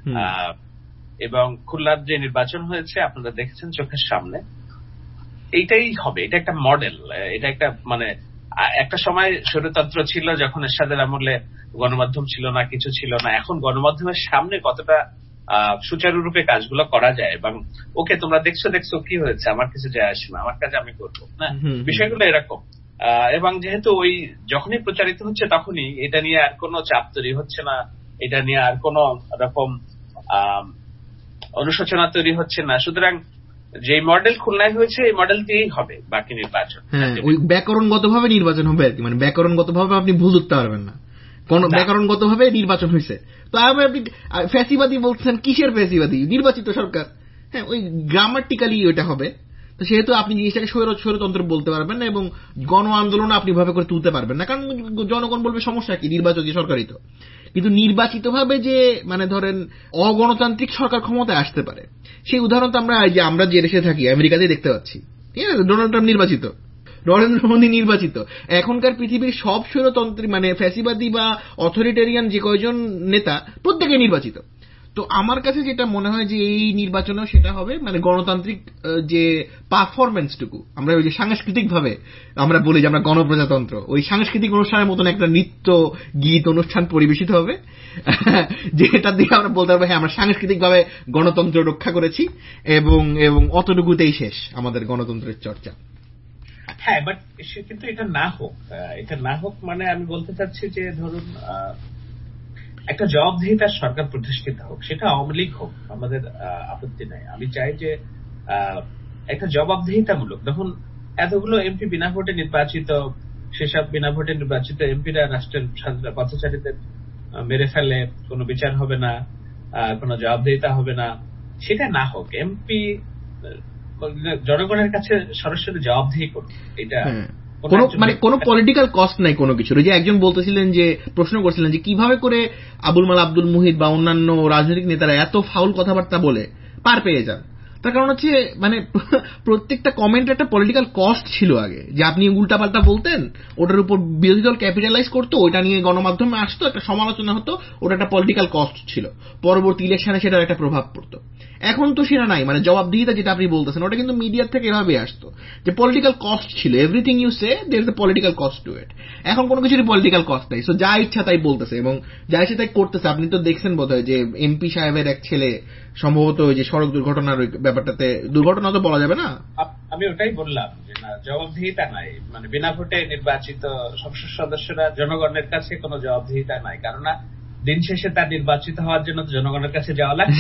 এবং খুলনার যে নির্বাচন হয়েছে আপনারা দেখেছেন চোখের সামনে, এইটাই হবে। এটা একটা মডেল, এটা একটা মানে একটা সময় স্বৈরতন্ত্র ছিল যখন এরশাদের আমলে গণমাধ্যম ছিল না, কিছু ছিল না। এখন গণমাধ্যমের সামনে কতটা সুচারুরূপে কাজগুলো করা যায় এবং ওকে তোমরা দেখছো কি হয়েছে, আমার কিছু যায় আসে না, আমার কাজ আমি করবো না, বিষয়গুলো এরকম। এবং যেহেতু ওই যখনই প্রচারিত হচ্ছে তখনই এটা নিয়ে আর কোনো চাপ তৈরি হচ্ছে না, এটা নিয়ে আর কোনো রকম অনুশোচনা তৈরি হচ্ছে না। সুতরাং যে মডেল খুলনায় হয়েছে এই মডেল দিয়েই হবে বাকি নির্বাচন। ওই ব্যাকরণগত ভাবে নির্বাচন হবে আর কি, মানে ব্যাকরণগত ভাবে আপনি ভুল ধরতে পারবেন না, কোন ব্যাকরণগত ভাবে নির্বাচন হয়েছে। তো আপনি ফ্যাসিবাদী বলছেন, কিসের ফ্যাসিবাদী? নির্বাচিত সরকার। হ্যাঁ, ওই গ্রামাটিক্যালি ওইটা হবে। তো সেহেতু আপনি জিনিসটাকে স্বৈরতন্ত্র বলতে পারবেন না এবং গণ আন্দোলন আপনি ভাবে করে তুলতে পারবেন না, কারণ জনগণ বলবে সমস্যা কি, নির্বাচনী সরকারই তো। কিন্তু নির্বাচিত ভাবে যে মানে ধরেন অগণতান্ত্রিক সরকার ক্ষমতায় আসতে পারে, সেই উদাহরণ তো আমরা যে দেশে থাকি আমেরিকাতেই দেখতে পাচ্ছি। ঠিক আছে, ডোনাল্ড ট্রাম্প নির্বাচিত, নরেন্দ্র মোদী নির্বাচিত। এখনকার পৃথিবীর সব স্বৈরতন্ত্রী মানে ফ্যাসিবাদী বা অথরিটেরিয়ান যে কয়জন নেতা প্রত্যেকে নির্বাচিত। তো আমার কাছে যেটা মনে হয় যে এই নির্বাচনেও সেটা হবে, মানে গণতান্ত্রিক যে পারফরমেন্সটুকু, আমরা ওই যে সাংস্কৃতিক ভাবে আমরা বলি যে আমরা গণপ্রজাতন্ত্র, ওই সাংস্কৃতিক অনুষ্ঠানের মতন একটা নৃত্য গীত অনুষ্ঠান পরিবেশিত হবে, যেটা দিয়ে আমরা বলতে পারবো হ্যাঁ আমরা সাংস্কৃতিক ভাবে গণতন্ত্র রক্ষা করেছি এবং অতটুকুতেই শেষ আমাদের গণতন্ত্রের চর্চা। হ্যাঁ, বাট কিন্তু এটা না হোক মানে আমি বলতে চাচ্ছি যে ধরুন একটা জবাবদিহিতার সরকার প্রতিষ্ঠিত হোক, সেটা আওয়ামী লীগ হোক, আমাদের আপত্তি নাই। আমি চাই যে একটা জবাবদিহিতামূলক, দেখুন এতগুলো এমপি বিনা ভোটে নির্বাচিত, সেসব বিনা ভোটে নির্বাচিত এমপিরা রাষ্ট্রের পথচারীদের মেরে ফেলে, কোনো বিচার হবে না, কোনো জবাবদিহিতা হবে না, সেটা না হোক। এমপি জনগণের কাছে সরাসরি জবাবদিহি করুন। এটা মানে কোন পলিটিক্যাল কস্ট নাই কোনো কিছুর। যে একজন বলতেছিলেন, যে প্রশ্ন করছিলেন যে কিভাবে করে আবুল মাল আব্দুল মুহিত বা অন্যান্য রাজনৈতিক নেতারা এত ফাউল কথাবার্তা বলে পার পেয়ে যান। তার কারণ হচ্ছে মানে প্রত্যেকটা কমেন্টের একটা পলিটিক্যাল কস্ট ছিল আগে, যে আপনি উল্টাপাল্টা বলতেন, ওটার উপর বিরোধী দল ক্যাপিটালাইজ করতো, ওইটা নিয়ে গণমাধ্যমে আসতো, একটা সমালোচনা হতো, ওটা একটা পলিটিক্যাল কস্ট ছিল, পরবর্তী ইলেকশনে সেটার একটা প্রভাব পড়তো। এখন তো সেটা নাই, মানে জবাবদিহিতা যেটা আপনি বলতেছেন ওটা কিন্তু মিডিয়ার থেকে এভাবে আসতো, যে পলিটিক্যাল কস্ট ছিল, everything you say there is a political cost to it. এখন কোনো কিছুরই পলিটিক্যাল কস্ট নাই, সো যা ইচ্ছা তাই বলতেছে এবং যা ইচ্ছা তাই করতেছে। আপনি তো দেখছেন বোধহয় যে এমপি সাহেবের এক ছেলে সম্ভবত ওই যে সড়ক দুর্ঘটনার ওই ব্যাপারটাতে, দুর্ঘটনা তো বলা যাবে না, আমি ওটাই বললাম যে না, জবাবদিহিতা নাই, মানে বিনা ভোটে নির্বাচিত সংসদ সদস্যরা জনগণের কাছে কোনো জবাবদিহিতা নাই, কারণ দিন শেষে তার নির্বাচিত হওয়ার জন্য জনগণের কাছে যাওয়া লাগছে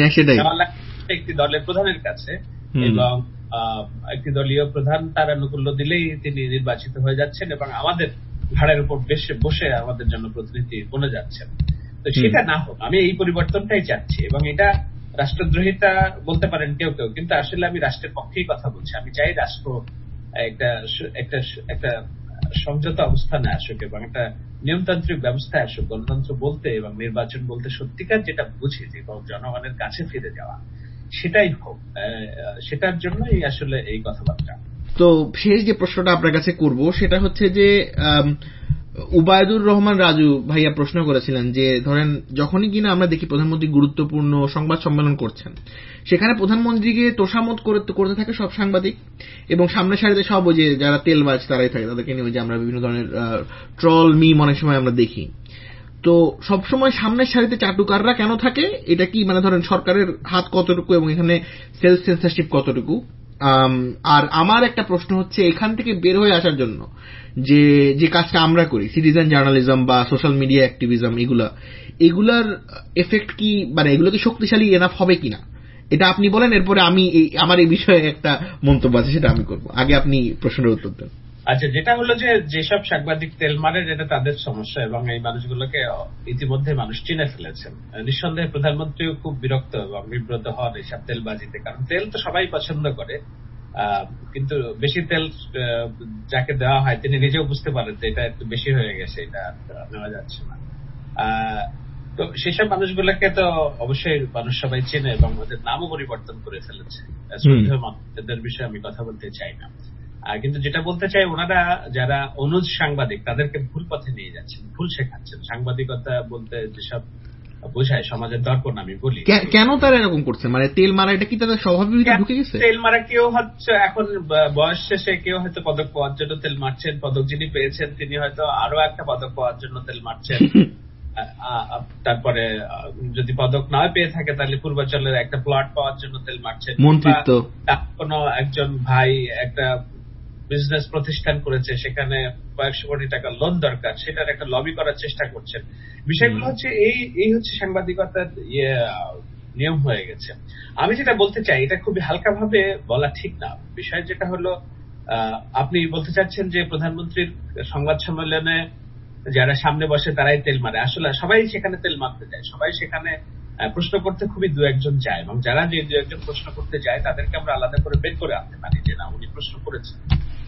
একটি দলের প্রধানের কাছে, এবং একটি দলীয় প্রধান তার আনুকূল্য দিলেই তিনি নির্বাচিত হয়ে যাচ্ছেন এবং আমাদের ঘাড়ের উপর বসে আমাদের জন্য প্রতিনিধি বনে যাচ্ছেন। তো সেটা না হোক, আমি এই পরিবর্তনটাই চাচ্ছি। এবং এটা রাষ্ট্রদ্রোহিতা বলতে পারেন কেউ কেউ, কিন্তু আসলে আমি রাষ্ট্রের পক্ষেই কথা বলছি। আমি চাই রাষ্ট্র একটা একটা একটা সংযত অবস্থানে আসুক এবং একটা নিয়মতান্ত্রিক ব্যবস্থায় আসুক। গণতন্ত্র বলতে এবং নির্বাচন বলতে সত্যিকার যেটা বুঝি যে জনগণের কাছে ফিরে যাওয়া, সেটাই হোক। সেটার জন্যই আসলে এই কথাবার্তা। তো শেষ যে প্রশ্নটা আপনার কাছে করব সেটা হচ্ছে যে উবায়দুর রহমান রাজু ভাইয়া প্রশ্ন করেছিলেন যে ধরেন যখনই কিনা আমরা দেখি প্রধানমন্ত্রী গুরুত্বপূর্ণ সংবাদ সম্মেলন করছেন, সেখানে প্রধানমন্ত্রীকে তোষামত করতে থাকে সব সাংবাদিক, এবং সামনের সারিতে সব ওই যে যারা তেলবাজ তারাই থাকে, তাদেরকে নিয়ে যে আমরা বিভিন্ন ধরনের ট্রল মিম অনেক সময় আমরা দেখি। তো সবসময় সামনের সারিতে চাটুকাররা কেন থাকে? এটা কি মানে ধরেন সরকারের হাত কতটুকু এবং এখানে সেলফ সেন্সরশিপ কতটুকু? আর আমার একটা প্রশ্ন হচ্ছে এখান থেকে বের হয়ে আসার জন্য যে কাজটা আমরা করি, সিটিজেন জার্নালিজম বা সোশ্যাল মিডিয়া অ্যাক্টিভিজম, এগুলার এফেক্ট কি, মানে এগুলো কি শক্তিশালী এনাফ হবে কিনা, এটা আপনি বলেন। এরপরে আমি আমার এই বিষয়ে একটা মন্তব্য আছে, সেটা আমি করব। আগে আপনি প্রশ্নের উত্তর দেন। আচ্ছা, যেটা হলো যে যেসব সাংবাদিক তেল মারে এটা তাদের সমস্যা, এবং এই মানুষগুলোকে ইতিমধ্যে মানুষ চিনে ফেলেছেন। নিঃসন্দেহে প্রধানমন্ত্রীও খুব বিরক্ত এবং বিব্রত হন এইসব তেলবাজিতে, কারণ তেল তো সবাই পছন্দ করে, কিন্তু বেশি তেল যাকে দেওয়া হয় তিনি নিজেও বুঝতে পারেন যে এটা একটু বেশি হয়ে গেছে, এটা নেওয়া যাচ্ছে না। তো সেসব মানুষগুলোকে তো অবশ্যই মানুষ সবাই চেনে এবং ওদের নামও পরিবর্তন করে ফেলেছে। এদের বিষয়ে আমি কথা বলতে চাই না, কিন্তু যেটা বলতে চাই, ওনারা যারা অনুজ সাংবাদিক তাদেরকে ভুল পথে নিয়ে যাচ্ছেন, ভুল শেখাচ্ছেন। সাংবাদিকতা বলতে যেসব বোঝায় সমাজের দর্পণ আমি বলি। কেন তারা এরকম করছে? মানে তেল মারা এটা কি তাদের স্বভাবের ভিতরে ঢুকে গেছে? তেল মারা কেউ হচ্ছে এখন বয়স শেষে, কেউ হয়তো পদক পাওয়ার জন্য তেল মারছেন, পদক যিনি পেয়েছেন তিনি হয়তো আরো একটা পদক পাওয়ার জন্য তেল মারছেন। তারপরে যদি পদক না পেয়ে থাকে তাহলে পূর্বাঞ্চলের একটা প্লট পাওয়ার জন্য তেল মারছেন। মন্ত্রিত্ব, কোন একজন ভাই একটা বিজনেস প্রতিষ্ঠান করেছে, সেখানে কয়েকশো কোটি টাকা লোন দরকার, সেটার একটা লবি করার চেষ্টা করছেন। বিষয়গুলো হচ্ছে এই হচ্ছে সাংবাদিকতার নিয়ম হয়ে গেছে। আমি যেটা বলতে চাই, এটা খুবই হালকাভাবে বলা ঠিক না। বিষয় যেটা হলো, আপনি বলতে চাচ্ছেন যে প্রধানমন্ত্রীর সংবাদ সম্মেলনে যারা সামনে বসে তারাই তেল মারে। আসলে সবাই সেখানে তেল মারতে যায়, সবাই সেখানে প্রশ্ন করতে খুবই দু একজন যায়, এবং যারা যে দু একজন প্রশ্ন করতে যায় তাদেরকে আমরা আলাদা করে বের করে আনতে পারি যে না, উনি প্রশ্ন করেছেন।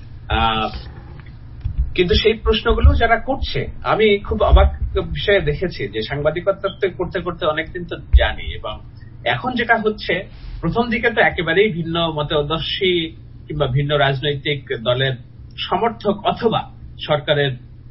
কিন্তু সেই প্রশ্নগুলো যারা করছে, আমি খুব অবাক বিষয়ে দেখেছি যে সাংবাদিকতা করতে করতে অনেকদিন তো জানি, এবং এখন যেটা হচ্ছে, প্রথম দিকে তো একেবারেই ভিন্ন মতাদর্শী কিংবা ভিন্ন রাজনৈতিক দলের সমর্থক অথবা সরকারের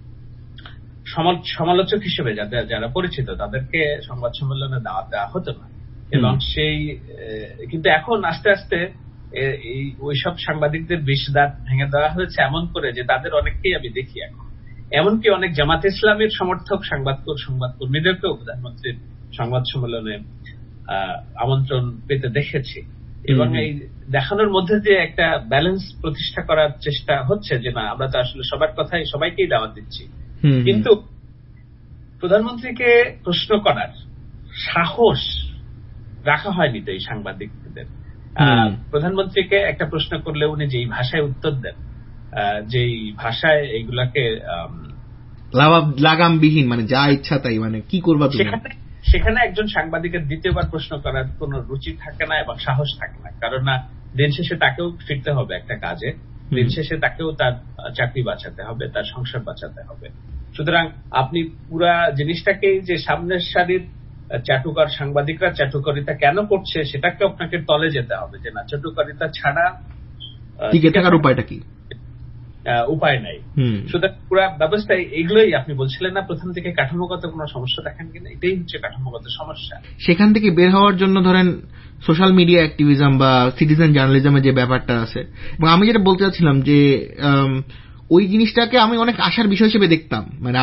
সমালোচক হিসেবে যারা পরিচিত তাদেরকে সংবাদ সম্মেলনে দাওয়াত দেওয়া হতো না, এবং কিন্তু এখন আস্তে আস্তে ওইসব সাংবাদিকদের বিষদাঁত ভেঙে দেওয়া হয়েছে এমন করে যে তাদের অনেককেই আমি দেখি এখন, এমনকি অনেক জামাত ইসলামের সমর্থক সংবাদকর্মীদেরকেও প্রধানমন্ত্রীর সংবাদ সম্মেলনে আমন্ত্রণ পেতে দেখেছি। এবং এই দেখানোর মধ্যে দিয়ে একটা ব্যালেন্স প্রতিষ্ঠা করার চেষ্টা হচ্ছে যে না, আমরা তো আসলে সবার কথাই সবাইকেই দাওয়াত দিচ্ছি, কিন্তু প্রধানমন্ত্রীকে প্রশ্ন করার সাহস রাখা হয়নি তো এই সাংবাদিকদের। প্রধানমন্ত্রীকে একটা প্রশ্ন করলে উনি যেই ভাষায় উত্তর দেন, যেই ভাষায় এইগুলাকে লাগামবিহীন, মানে যা ইচ্ছা তাই, মানে কি করবা তুমি, সেখানে একজন সাংবাদিকের দ্বিতীয়বার প্রশ্ন করার কোন রুচি থাকে না এবং সাহস থাকে না। কারণ না, দিন শেষে তাকেও ফিরতে হবে একটা কাজে, দিন শেষে তাকেও তার চাকরি বাঁচাতে হবে, তার সংসার বাঁচাতে হবে। সুতরাং আপনি পুরা জিনিসটাকেই যে সামনের সারির চাটুকার সাংবাদিকরা চাটুকারিতা কেন করছে সেটাকে আপনাকে তলে যেতে হবে, যে না, চাটুকারিতা ছাড়া টিকে থাকার উপায়টা কি? উপায় নাই। সুতরাং পুরা ব্যবস্থা এইগুলোই আপনি বলছিলেন না প্রথম থেকে কাঠামোগত কোন সমস্যা দেখেন কিনা, এটাই হচ্ছে কাঠামোগত সমস্যা। সেখান থেকে বের হওয়ার জন্য ধরেন সোশ্যাল মিডিয়া অ্যাক্টিভিজম বা সিটিজেন জার্নালিজমের যে ব্যাপারটা আছে, এবং আমি যেটা বলতে চাচ্ছিলাম যে ওই জিনিসটাকে আমি অনেক আশার বিষয় হিসেবে দেখতাম। মানে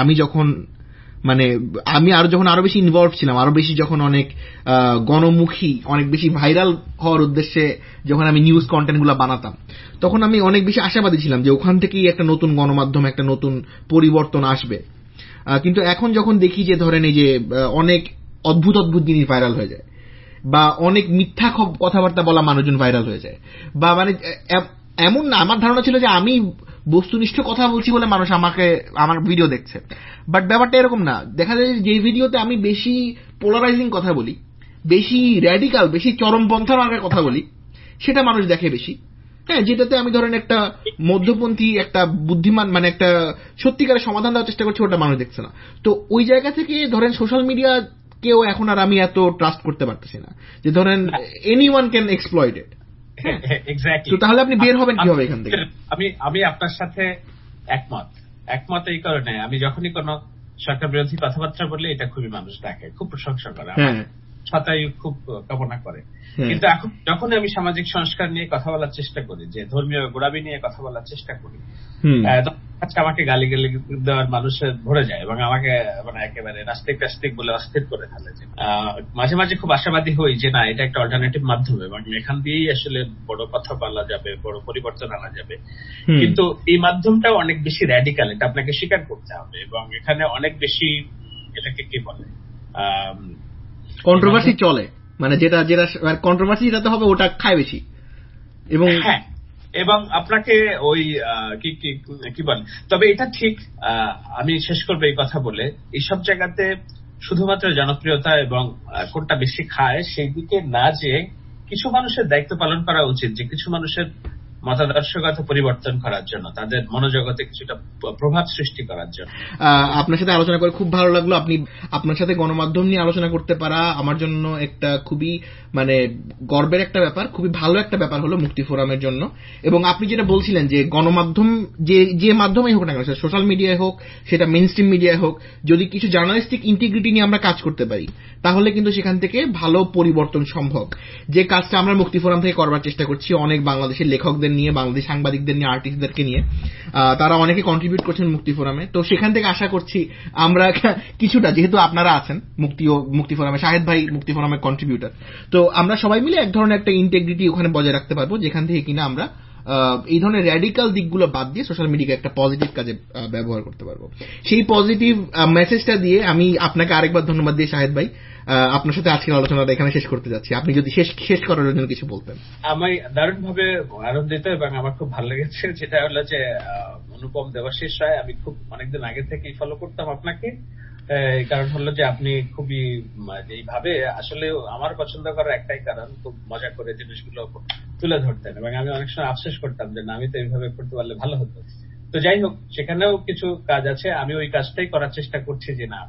আমি আরো বেশি ইনভলভ ছিলাম, আরো বেশি যখন অনেক গণমুখী, অনেক বেশি ভাইরাল হওয়ার উদ্দেশ্যে যখন আমি নিউজ কন্টেন্ট গুলা বানাতাম, তখন আমি অনেক বেশি আশাবাদী ছিলাম যে ওখান থেকেই একটা নতুন গণমাধ্যম, একটা নতুন পরিবর্তন আসবে। কিন্তু এখন যখন দেখি যে ধরেন এই যে অনেক অদ্ভুত অদ্ভুত জিনিস ভাইরাল হয়ে যায়, বা অনেক মিথ্যা কথাবার্তা বলা মানুষজন ভাইরাল হয়ে যায়, বা মানে এমন না, আমার ধারণা ছিল যে আমি বস্তুনিষ্ঠ কথা বলছি বলে মানুষ আমার ভিডিও দেখছে। বাট ব্যাপারটা এরকম না। দেখা যায় যে ভিডিওতে আমি বেশি পোলারাইজিং কথা বলি, বেশি র্যাডিক্যাল, বেশি চরমপন্থার মার্কার কথা বলি, সেটা মানুষ দেখে বেশি। হ্যাঁ, যেটাতে আমি ধরেন একটা মধ্যপন্থী, একটা বুদ্ধিমান, মানে একটা সত্যিকারের সমাধান দেওয়ার চেষ্টা করছি, ওটা মানুষ দেখছে না। তো ওই জায়গা থেকে ধরেন সোশ্যাল মিডিয়া কেউ এখন আর আমি এত ট্রাস্ট করতে পারতেছি না, যে ধরেন এনিওয়ান ক্যান এক্সপ্লয়েট ইট। তো তাহলে আপনি বের হবেন কিভাবে এখান থেকে? আমি আপনার সাথে একমত এই কারণে, আমি যখনই কোন সরকার বিরোধী কথাবার্তা বললে এটা খুবই মানুষ দেখে, খুব প্রশংসা করে, ছাতাই খুব কামনা করে। কিন্তু এখন যখন আমি সামাজিক সংস্কার নিয়ে কথা বলার চেষ্টা করি, যে ধর্মীয় গোড়ামি নিয়ে কথা বলার চেষ্টা করি, আমাকে গালি গালি দেওয়ার মানুষের ভরে যায় এবং আমাকে মানে একেবারে নাস্তিক বলে অস্থির করে ফেলে। মাঝে মাঝে খুব আশাবাদী হই যে না, এটা একটা অল্টারনেটিভ মাধ্যম এবং এখান দিয়েই আসলে বড় কথা বলা যাবে, বড় পরিবর্তন আনা যাবে। কিন্তু এই মাধ্যমটাও অনেক বেশি র্যাডিক্যাল, এটা আপনাকে স্বীকার করতে হবে, এবং এখানে অনেক বেশি এটাকে কি বলে কন্ট্রোভার্সি চলে, মানে যেটা কন্ট্রোভার্সি যেটা হবে ওটা খায় বেশি। এবং আপনাকে ওই কি বলে, তবে এটা ঠিক, আমি শেষ করবো এই কথা বলে, এইসব জায়গাতে শুধুমাত্র জনপ্রিয়তা এবং কোনটা বেশি খায় সেই দিকে না যেয়ে কিছু মানুষের দায়িত্ব পালন করা উচিত, যে কিছু মানুষের মতাদর্শগত পরিবর্তন করার জন্য, তাদের মনোজগতে কিছুটা প্রভাব সৃষ্টি করার জন্য। আপনার সাথে আলোচনা করে খুব ভালো লাগলো। আপনার সাথে গণমাধ্যম নিয়ে আলোচনা করতে পারা আমার জন্য একটা খুবই মানে গর্বের একটা ব্যাপার, খুবই ভালো একটা ব্যাপার হলো মুক্তি ফোরামের জন্য। এবং আপনি যেটা বলছিলেন যে গণমাধ্যম যে মাধ্যমেই হোক না কেন, সোশ্যাল মিডিয়ায় হোক, সেটা মেইন স্ট্রিম মিডিয়ায় হোক, যদি কিছু জার্নালিস্টিক ইন্টিগ্রিটি নিয়ে আমরা কাজ করতে পারি, তাহলে কিন্তু সেখান থেকে ভালো পরিবর্তন সম্ভব। যে কাজটা আমরা মুক্তি ফোরাম থেকে করবার চেষ্টা করছি, অনেক বাংলাদেশের লেখকদের নিয়ে, বাংলাদেশ সাংবাদিকদের নিয়ে, আর্টিস্টদেরকে নিয়ে, তারা অনেকে কন্ট্রিবিউট করছেন মুক্তি ফোরামে। তো সেখান থেকে আশা করছি আমরা কিছুটা, যেহেতু আপনারা আছেন মুক্তি ফোরামে, শাহেদ ভাই মুক্তি ফোরামের কন্ট্রিবিউটার, তো আমরা সবাই মিলে এক ধরনের একটা ইন্টেগ্রিটি ওখানে বজায় রাখতে পারবো, যেখান থেকে কিনা আমরা এই ধরনের র্যাডিক্যাল দিকগুলো বাদ দিয়ে সোশ্যাল মিডিয়াকে একটা পজিটিভ কাজে ব্যবহার করতে পারবো। সেই পজিটিভ মেসেজটা দিয়ে আমি আপনাকে আরেকবার ধন্যবাদ দিই শাহেদ ভাই। আপনার সাথে আজকের আলোচনাটা এখানে শেষ করতে যাচ্ছি। আপনি যদি শেষ করার জন্য কিছু বলতেন। আমি দারুণভাবে আনন্দিত এবং আমার খুব ভালো লেগেছে, যেটা হলো যে অনুপম দেবাশিস রায়, আমি খুব অনেকদিন আগে থেকেই ফলো করতাম আপনাকে। কারণ হলো যে আপনি খুবই এইভাবে, আসলে আমার পছন্দ করার একটাই কারণ, খুব মজা করে জিনিসগুলো তুলে ধরতেন এবং আমি অনেক সময় আফসোস করতাম যে না, আমি তো এইভাবে করতে পারলে ভালো হতো। তো যাই হোক, সেখানেও কিছু কাজ আছে, আমি ওই কাজটাই করার চেষ্টা করছি, যে না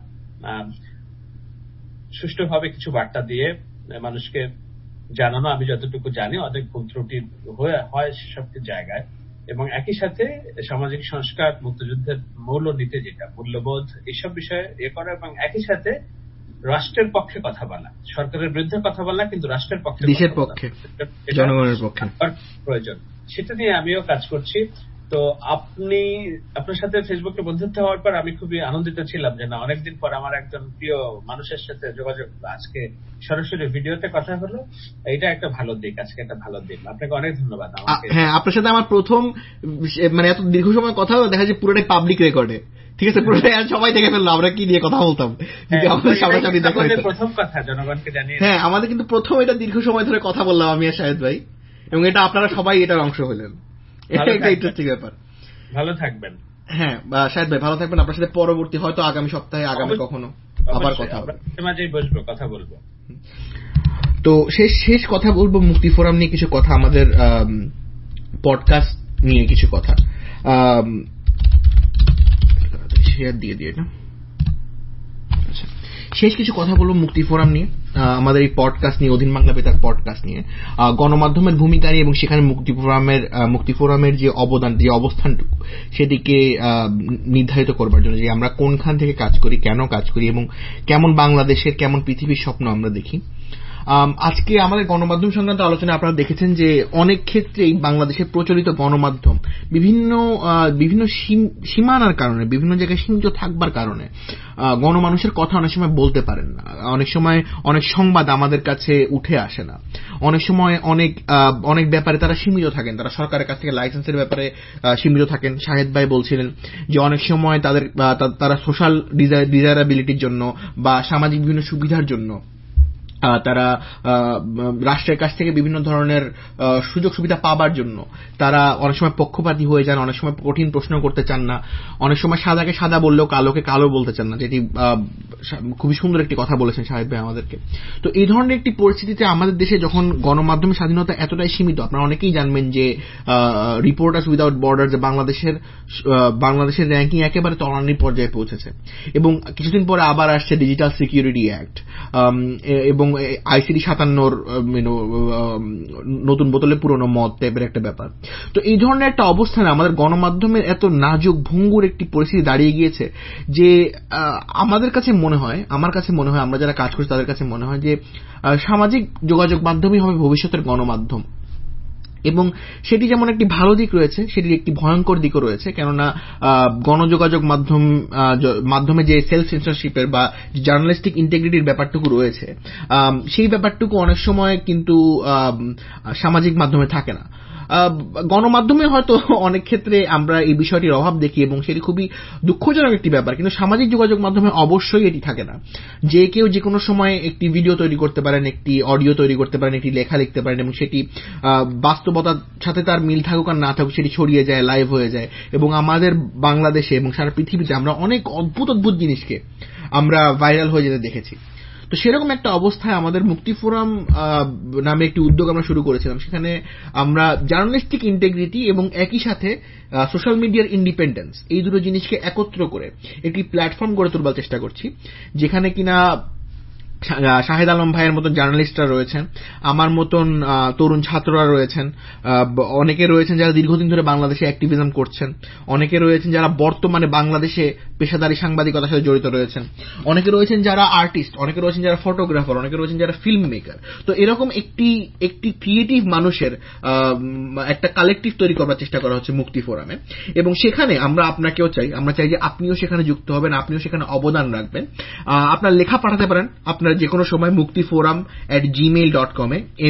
সুষ্ঠুভাবে কিছু বার্তা দিয়ে মানুষকে জানানো। আমি যতটুকু জানি অনেক ভুল ত্রুটি হয় সেসব জায়গায়, এবং একই সাথে সামাজিক সংস্কার, মুক্তিযুদ্ধের মৌল নীতি, যেটা মূল্যবোধ, এইসব বিষয়ে করা, এবং একই সাথে রাষ্ট্রের পক্ষে কথা বলা, সরকারের বিরুদ্ধে কথা বলা, কিন্তু রাষ্ট্রের পক্ষে, দেশের পক্ষে, জনগণের পক্ষে প্রয়োজন, সেটা নিয়ে আমিও কাজ করছি। তো আপনার সাথে ফেসবুকে বন্ধুত্ব হওয়ার পর আমি খুবই আনন্দিত ছিলাম যে না, অনেকদিন পর আমার একজন প্রিয় মানুষের সাথে যোগাযোগ, আজকে সরাসরি ভিডিওতে কথা হলো, এটা একটা ভালো দিক, আজকে একটা ভালো দিক। আপনাকে অনেক ধন্যবাদ। হ্যাঁ, আপনার সাথে আমার প্রথম মানে এত দীর্ঘ সময় কথা হলো, দেখা যায় পুরোটাই পাবলিক রেকর্ডে, ঠিক আছে, পুরোটাই সবাই দেখে ফেললো আমরা কি নিয়ে কথা বলতাম, কিন্তু আমাদের সামনাসামনি দেখা হয়েছে। প্রথম কথা জনগণকে জানিয়ে, হ্যাঁ, আমাদের কিন্তু প্রথম এটা দীর্ঘ সময় ধরে কথা বললাম আমি আর শাহেদ ভাই, এবং এটা আপনারা সবাই এটার অংশ হলেন। এটা একটা ইন্টারেস্টিং ব্যাপার। ভালো থাকবেন। হ্যাঁ শাহেদ ভাই, ভালো থাকবেন। আপনার সাথে পরবর্তী হয়তো আগামী সপ্তাহে, আগামী কখনো আবার কথা হবে, মাঝেই বসবো, কথা বলবো। তো শেষ কথা বলবো মুক্তি ফোরাম নিয়ে কিছু কথা, আমাদের পডকাস্ট নিয়ে কিছু কথা শেয়ার দিয়ে না। শেষ কিছু কথা বলবো মুক্তি ফোরাম নিয়ে, আমাদের এই পডকাস্ট নিয়ে, অধীন বাংলা বেতার পডকাস্ট নিয়ে, গণমাধ্যমের ভূমিকা নিয়ে, এবং সেখানে মুক্তি ফোরামের যে অবদান, যে অবস্থানটুকু, সেদিকে নির্ধারিত করবার জন্য, যে আমরা কোনখান থেকে কাজ করি, কেন কাজ করি, এবং কেমন বাংলাদেশের, কেমন পৃথিবীর স্বপ্ন আমরা দেখি। আজকে আমাদের গণমাধ্যম সংক্রান্ত আলোচনায় আপনারা দেখেছেন যে অনেক ক্ষেত্রেই বাংলাদেশের প্রচলিত গণমাধ্যম বিভিন্ন সীমানার কারণে, বিভিন্ন জায়গায় সীমিত থাকবার কারণে গণমানুষের কথা অনেক সময় বলতে পারেন না। অনেক সময় অনেক সংবাদ আমাদের কাছে উঠে আসে না। অনেক সময় অনেক ব্যাপারে তারা সীমিত থাকেন, তারা সরকারের কাছ থেকে লাইসেন্সের ব্যাপারে সীমিত থাকেন। শাহেদ ভাই বলছিলেন যে অনেক সময় তারা সোশ্যাল ডিজায়ারাবিলিটির জন্য বা সামাজিক বিভিন্ন সুবিধার জন্য তারা রাষ্ট্রের কাছ থেকে বিভিন্ন ধরনের সুযোগ সুবিধা পাবার জন্য তারা অনেক সময় পক্ষপাতী হয়ে যান, অনেক সময় কঠিন প্রশ্ন করতে চান না, অনেক সময় সাদাকে সাদা বললেও কালোকে কালো বলতে চান না, যেটি খুবই সুন্দর একটি কথা বলেছেন শাহেদ ভাই আমাদেরকে। তো এই ধরনের একটি পরিস্থিতিতে আমাদের দেশে যখন গণমাধ্যমের স্বাধীনতা এতটাই সীমিত, আপনারা অনেকেই জানবেন যে রিপোর্টার্স উইদাউট বর্ডার যে বাংলাদেশের র্যাঙ্কিং একেবারে তলানির পর্যায়ে পৌঁছেছে, এবং কিছুদিন পরে আবার আসছে ডিজিটাল সিকিউরিটি অ্যাক্ট এবং ICD 57 নতুন বোতলে পুরনো মদ টাইপের একটা ব্যাপার। তো এই ধরনের একটা অবস্থানে আমাদের গণমাধ্যমের এত নাজুক ভঙ্গুর একটি পরিস্থিতি দাঁড়িয়ে গিয়েছে যে আমার কাছে মনে হয় আমরা যারা কাজ করছি তাদের কাছে মনে হয় যে সামাজিক যোগাযোগ মাধ্যমই হবে ভবিষ্যতের গণমাধ্যম, এবং সেটি যেমন একটি ভালো দিক রয়েছে, সেটির একটি ভয়ঙ্কর দিকও রয়েছে। কেননা গণযোগাযোগ মাধ্যমে যে সেলফ সেন্সরশিপের বা জার্নালিস্টিক ইন্টিগ্রিটির ব্যাপারটুকু রয়েছে, সেই ব্যাপারটুকু অনেক সময় কিন্তু সামাজিক মাধ্যমে থাকে না। গণমাধ্যমে হয়তো অনেক ক্ষেত্রে আমরা এই বিষয়টির অভাব দেখি এবং সেটি খুবই দুঃখজনক একটি ব্যাপার, কিন্তু সামাজিক যোগাযোগ মাধ্যমে অবশ্যই এটি থাকে না। যে কেউ যে কোনো সময় একটি ভিডিও তৈরি করতে পারেন, একটি অডিও তৈরি করতে পারেন, একটি লেখা লিখতে পারেন, এবং সেটি বাস্তবতার সাথে তার মিল থাকুক আর না থাকুক সেটি ছড়িয়ে যায়, লাইভ হয়ে যায়। এবং আমাদের বাংলাদেশে এবং সারা পৃথিবীতে আমরা অনেক অদ্ভুত অদ্ভুত জিনিসকে আমরা ভাইরাল হয়ে যেতে দেখেছি। তো সেরকম একটা অবস্থায় আমাদের মুক্তি ফোরাম নামে একটি উদ্যোগ আমরা শুরু করেছিলাম। সেখানে আমরা জার্নালিস্টিক ইন্টিগ্রিটি এবং একই সাথে সোশ্যাল মিডিয়ার ইন্ডিপেন্ডেন্স, এই দুটো জিনিসকে একত্র করে একটি প্ল্যাটফর্ম গড়ে তোলবার চেষ্টা করছি, যেখানে কিনা শাহেদ আলম ভাইয়ের মতন জার্নালিস্টরা রয়েছেন, আমার মতন তরুণ ছাত্ররা রয়েছেন, অনেকে রয়েছেন যারা দীর্ঘদিন ধরে বাংলাদেশে অ্যাক্টিভিজম করছেন, অনেকে রয়েছেন যারা বর্তমানে বাংলাদেশে পেশাদারী সাংবাদিকতার সাথে জড়িত রয়েছেন, অনেকে রয়েছেন যারা আর্টিস্ট, অনেকে রয়েছেন যারা ফটোগ্রাফার, অনেকে রয়েছেন যারা ফিল্ম মেকার। তো এরকম একটি ক্রিয়েটিভ মানুষের একটা কালেকটিভ তৈরি করার চেষ্টা করা হচ্ছে মুক্তি ফোরামে, এবং সেখানে আমরা আপনাকেও আমরা চাই যে আপনিও সেখানে যুক্ত হবেন, আপনিও সেখানে অবদান রাখবেন। আপনার লেখা পাঠাতে পারেন আপনারা যে কোনো সময় muktiforum@gmail.com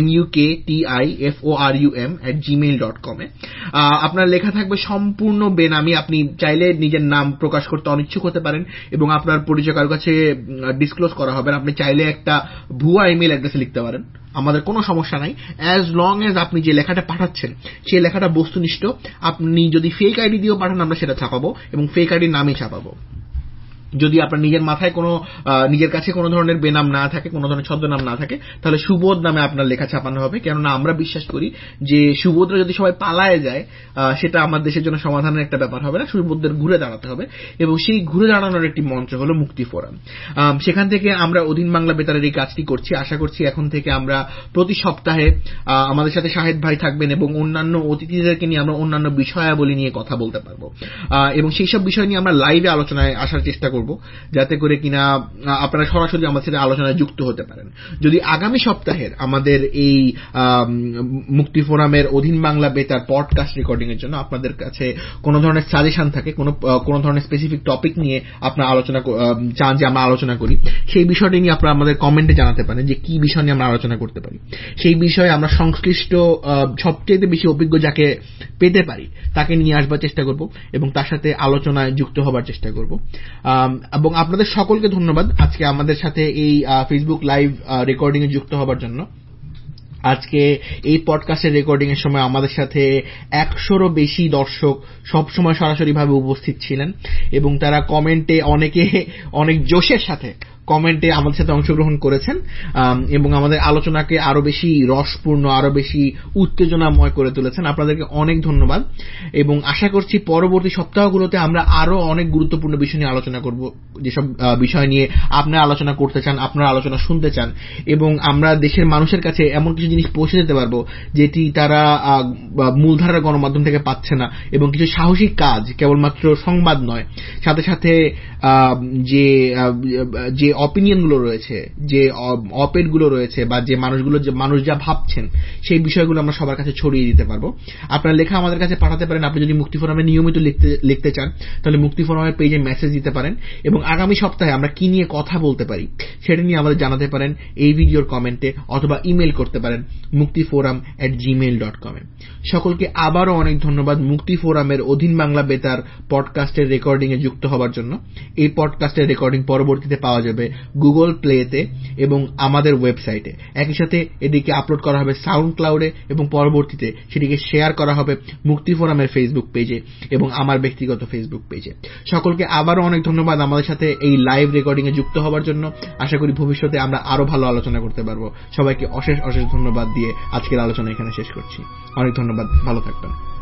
muktiforum@gmail.com আপনার লেখা থাকবে সম্পূর্ণ বেনামি। আপনি চাইলে নিজের নাম প্রকাশ করতে অনিচ্ছুক হতে পারেন এবং আপনার পরিচয় কারোর কাছে ডিসক্লোজ করা হবে না। আপনি চাইলে একটা ভুয়া ইমেল অ্যাড্রেসে লিখতে পারেন, আমাদের কোনো সমস্যা নাই, অ্যাজ লং এজ আপনি যে লেখাটা পাঠাচ্ছেন সেই লেখাটা বস্তুনিষ্ঠ। আপনি যদি ফেক আইডি দিয়েও পাঠান আমরা সেটা ছাপাবো এবং ফেক আইডির নামই ছাপাবো। যদি আপনার নিজের কাছে কোনো ধরনের বেনাম না থাকে, কোনো ধরনের ছদ্মনাম না থাকে, তাহলে সুবোধ নামে আপনার লেখা ছাপানো হবে। কেননা আমরা বিশ্বাস করি যে সুবোধরা যদি সবাই পালায়ে যায় সেটা আমার দেশের জন্য সমাধানের একটা ব্যাপার হবে না, সুবোধদের ঘুরে দাঁড়াতে হবে, এবং সেই ঘুরে দাঁড়ানোর একটি মঞ্চ হলো মুক্তি ফোরাম। সেখান থেকে আমরা অধীন বাংলা বেতারের এই কাজটি করছি। আশা করছি এখন থেকে আমরা প্রতি সপ্তাহে আমাদের সাথে শাহেদ ভাই থাকবেন এবং অন্যান্য অতিথিদেরকে নিয়ে আমরা অন্যান্য বিষয়াবলী নিয়ে কথা বলতে পারবো, এবং সেই সব বিষয় নিয়ে আমরা লাইভে আলোচনায় আসার চেষ্টা করব, যাতে করে কিনা আপনারা সরাসরি আমাদের সাথে আলোচনায় যুক্ত হতে পারেন। যদি আগামী সপ্তাহের আমাদের এই মুক্তি ফোরামের অধীন বাংলা বেতার পডকাস্ট রেকর্ডিং এর জন্য আপনাদের কাছে কোনো ধরনের সাজেশন থাকে, কোনো ধরনের স্পেসিফিক টপিক নিয়ে আপনারা চান যে আমরা আলোচনা করি, সেই বিষয়টি নিয়ে আপনারা আমাদের কমেন্টে জানাতে পারেন যে কি বিষয় নিয়ে আমরা আলোচনা করতে পারি। সেই বিষয়ে আমরা সংশ্লিষ্ট সবচেয়ে বেশি অভিজ্ঞ যাকে পেতে পারি তাকে নিয়ে আসবার চেষ্টা করব এবং তার সাথে আলোচনায় যুক্ত হবার চেষ্টা করব। এবং আপনাদের সকলকে ধন্যবাদ আজকে আমাদের সাথে এই ফেসবুক লাইভ রেকর্ডিং এ যুক্ত হবার জন্য। আজকে এই পডকাস্টের রেকর্ডিং এর সময় আমাদের সাথে 100-রও বেশি দর্শক সবসময় সরাসরি ভাবে উপস্থিত ছিলেন এবং তারা কমেন্টে অনেক জোশের সাথে কমেন্টে আমাদের সাথে অংশগ্রহণ করেছেন এবং আমাদের আলোচনাকে আরো বেশি রসপূর্ণ, আরো বেশি উত্তেজনাময় করে তুলেছেন। আপনাদেরকে অনেক ধন্যবাদ এবং আশা করছি পরবর্তী সপ্তাহগুলোতে আমরা আরো অনেক গুরুত্বপূর্ণ বিষয় নিয়ে আলোচনা করব, যেসব বিষয় নিয়ে আপনারা আলোচনা করতে চান, আপনারা আলোচনা শুনতে চান, এবং আমরা দেশের মানুষের কাছে এমন কিছু জিনিস পৌঁছে দিতে পারবো যেটি তারা মূলধারার গণমাধ্যম থেকে পাচ্ছে না, এবং কিছু সাহসিক কাজ কেবলমাত্র সংবাদ নয়, সাথে সাথে যে অপিনিয়ন গুলো রয়েছে, যে অপেড গুলো রয়েছে, বা যে মানুষ যা ভাবছেন সেই বিষয়গুলো আমরা সবার কাছে ছড়িয়ে দিতে পারবো। আপনার লেখা আমাদের কাছে পাঠাতে পারেন। আপনি যদি মুক্তি ফোরামে নিয়মিত লিখতে চান তাহলে মুক্তি ফোরামের পেজে মেসেজ দিতে পারেন এবং আগামী সপ্তাহে আমরা কি নিয়ে কথা বলতে পারি সেটা নিয়ে আমাদের জানাতে পারেন এই ভিডিওর কমেন্টে, অথবা ইমেল করতে পারেন muktiforum@gmail.com। সকলকে আবারও অনেক ধন্যবাদ মুক্তি ফোরামের অধীন বাংলা বেতার পডকাস্টের রেকর্ডিং এ যুক্ত হবার জন্য। এই পডকাস্টের রেকর্ডিং পরবর্তীতে পাওয়া যাবে হবে গুগল প্লেতে এবং আমাদের ওয়েবসাইটে। একই সাথে এটিকে আপলোড করা হবে সাউন্ড ক্লাউডে এবং পরবর্তীতে সেটিকে শেয়ার করা হবে মুক্তি ফোরামের ফেসবুক পেজে এবং আমার ব্যক্তিগত ফেসবুক পেজে। সকলকে আবারও অনেক ধন্যবাদ আমাদের সাথে এই লাইভ রেকর্ডিং এ যুক্ত হওয়ার জন্য। আশা করি ভবিষ্যতে আমরা আরো ভালো আলোচনা করতে পারবো। সবাইকে অশেষ অশেষ ধন্যবাদ দিয়ে আজকের আলোচনা এখানে শেষ করছি। অনেক ধন্যবাদ, ভালো থাকবেন।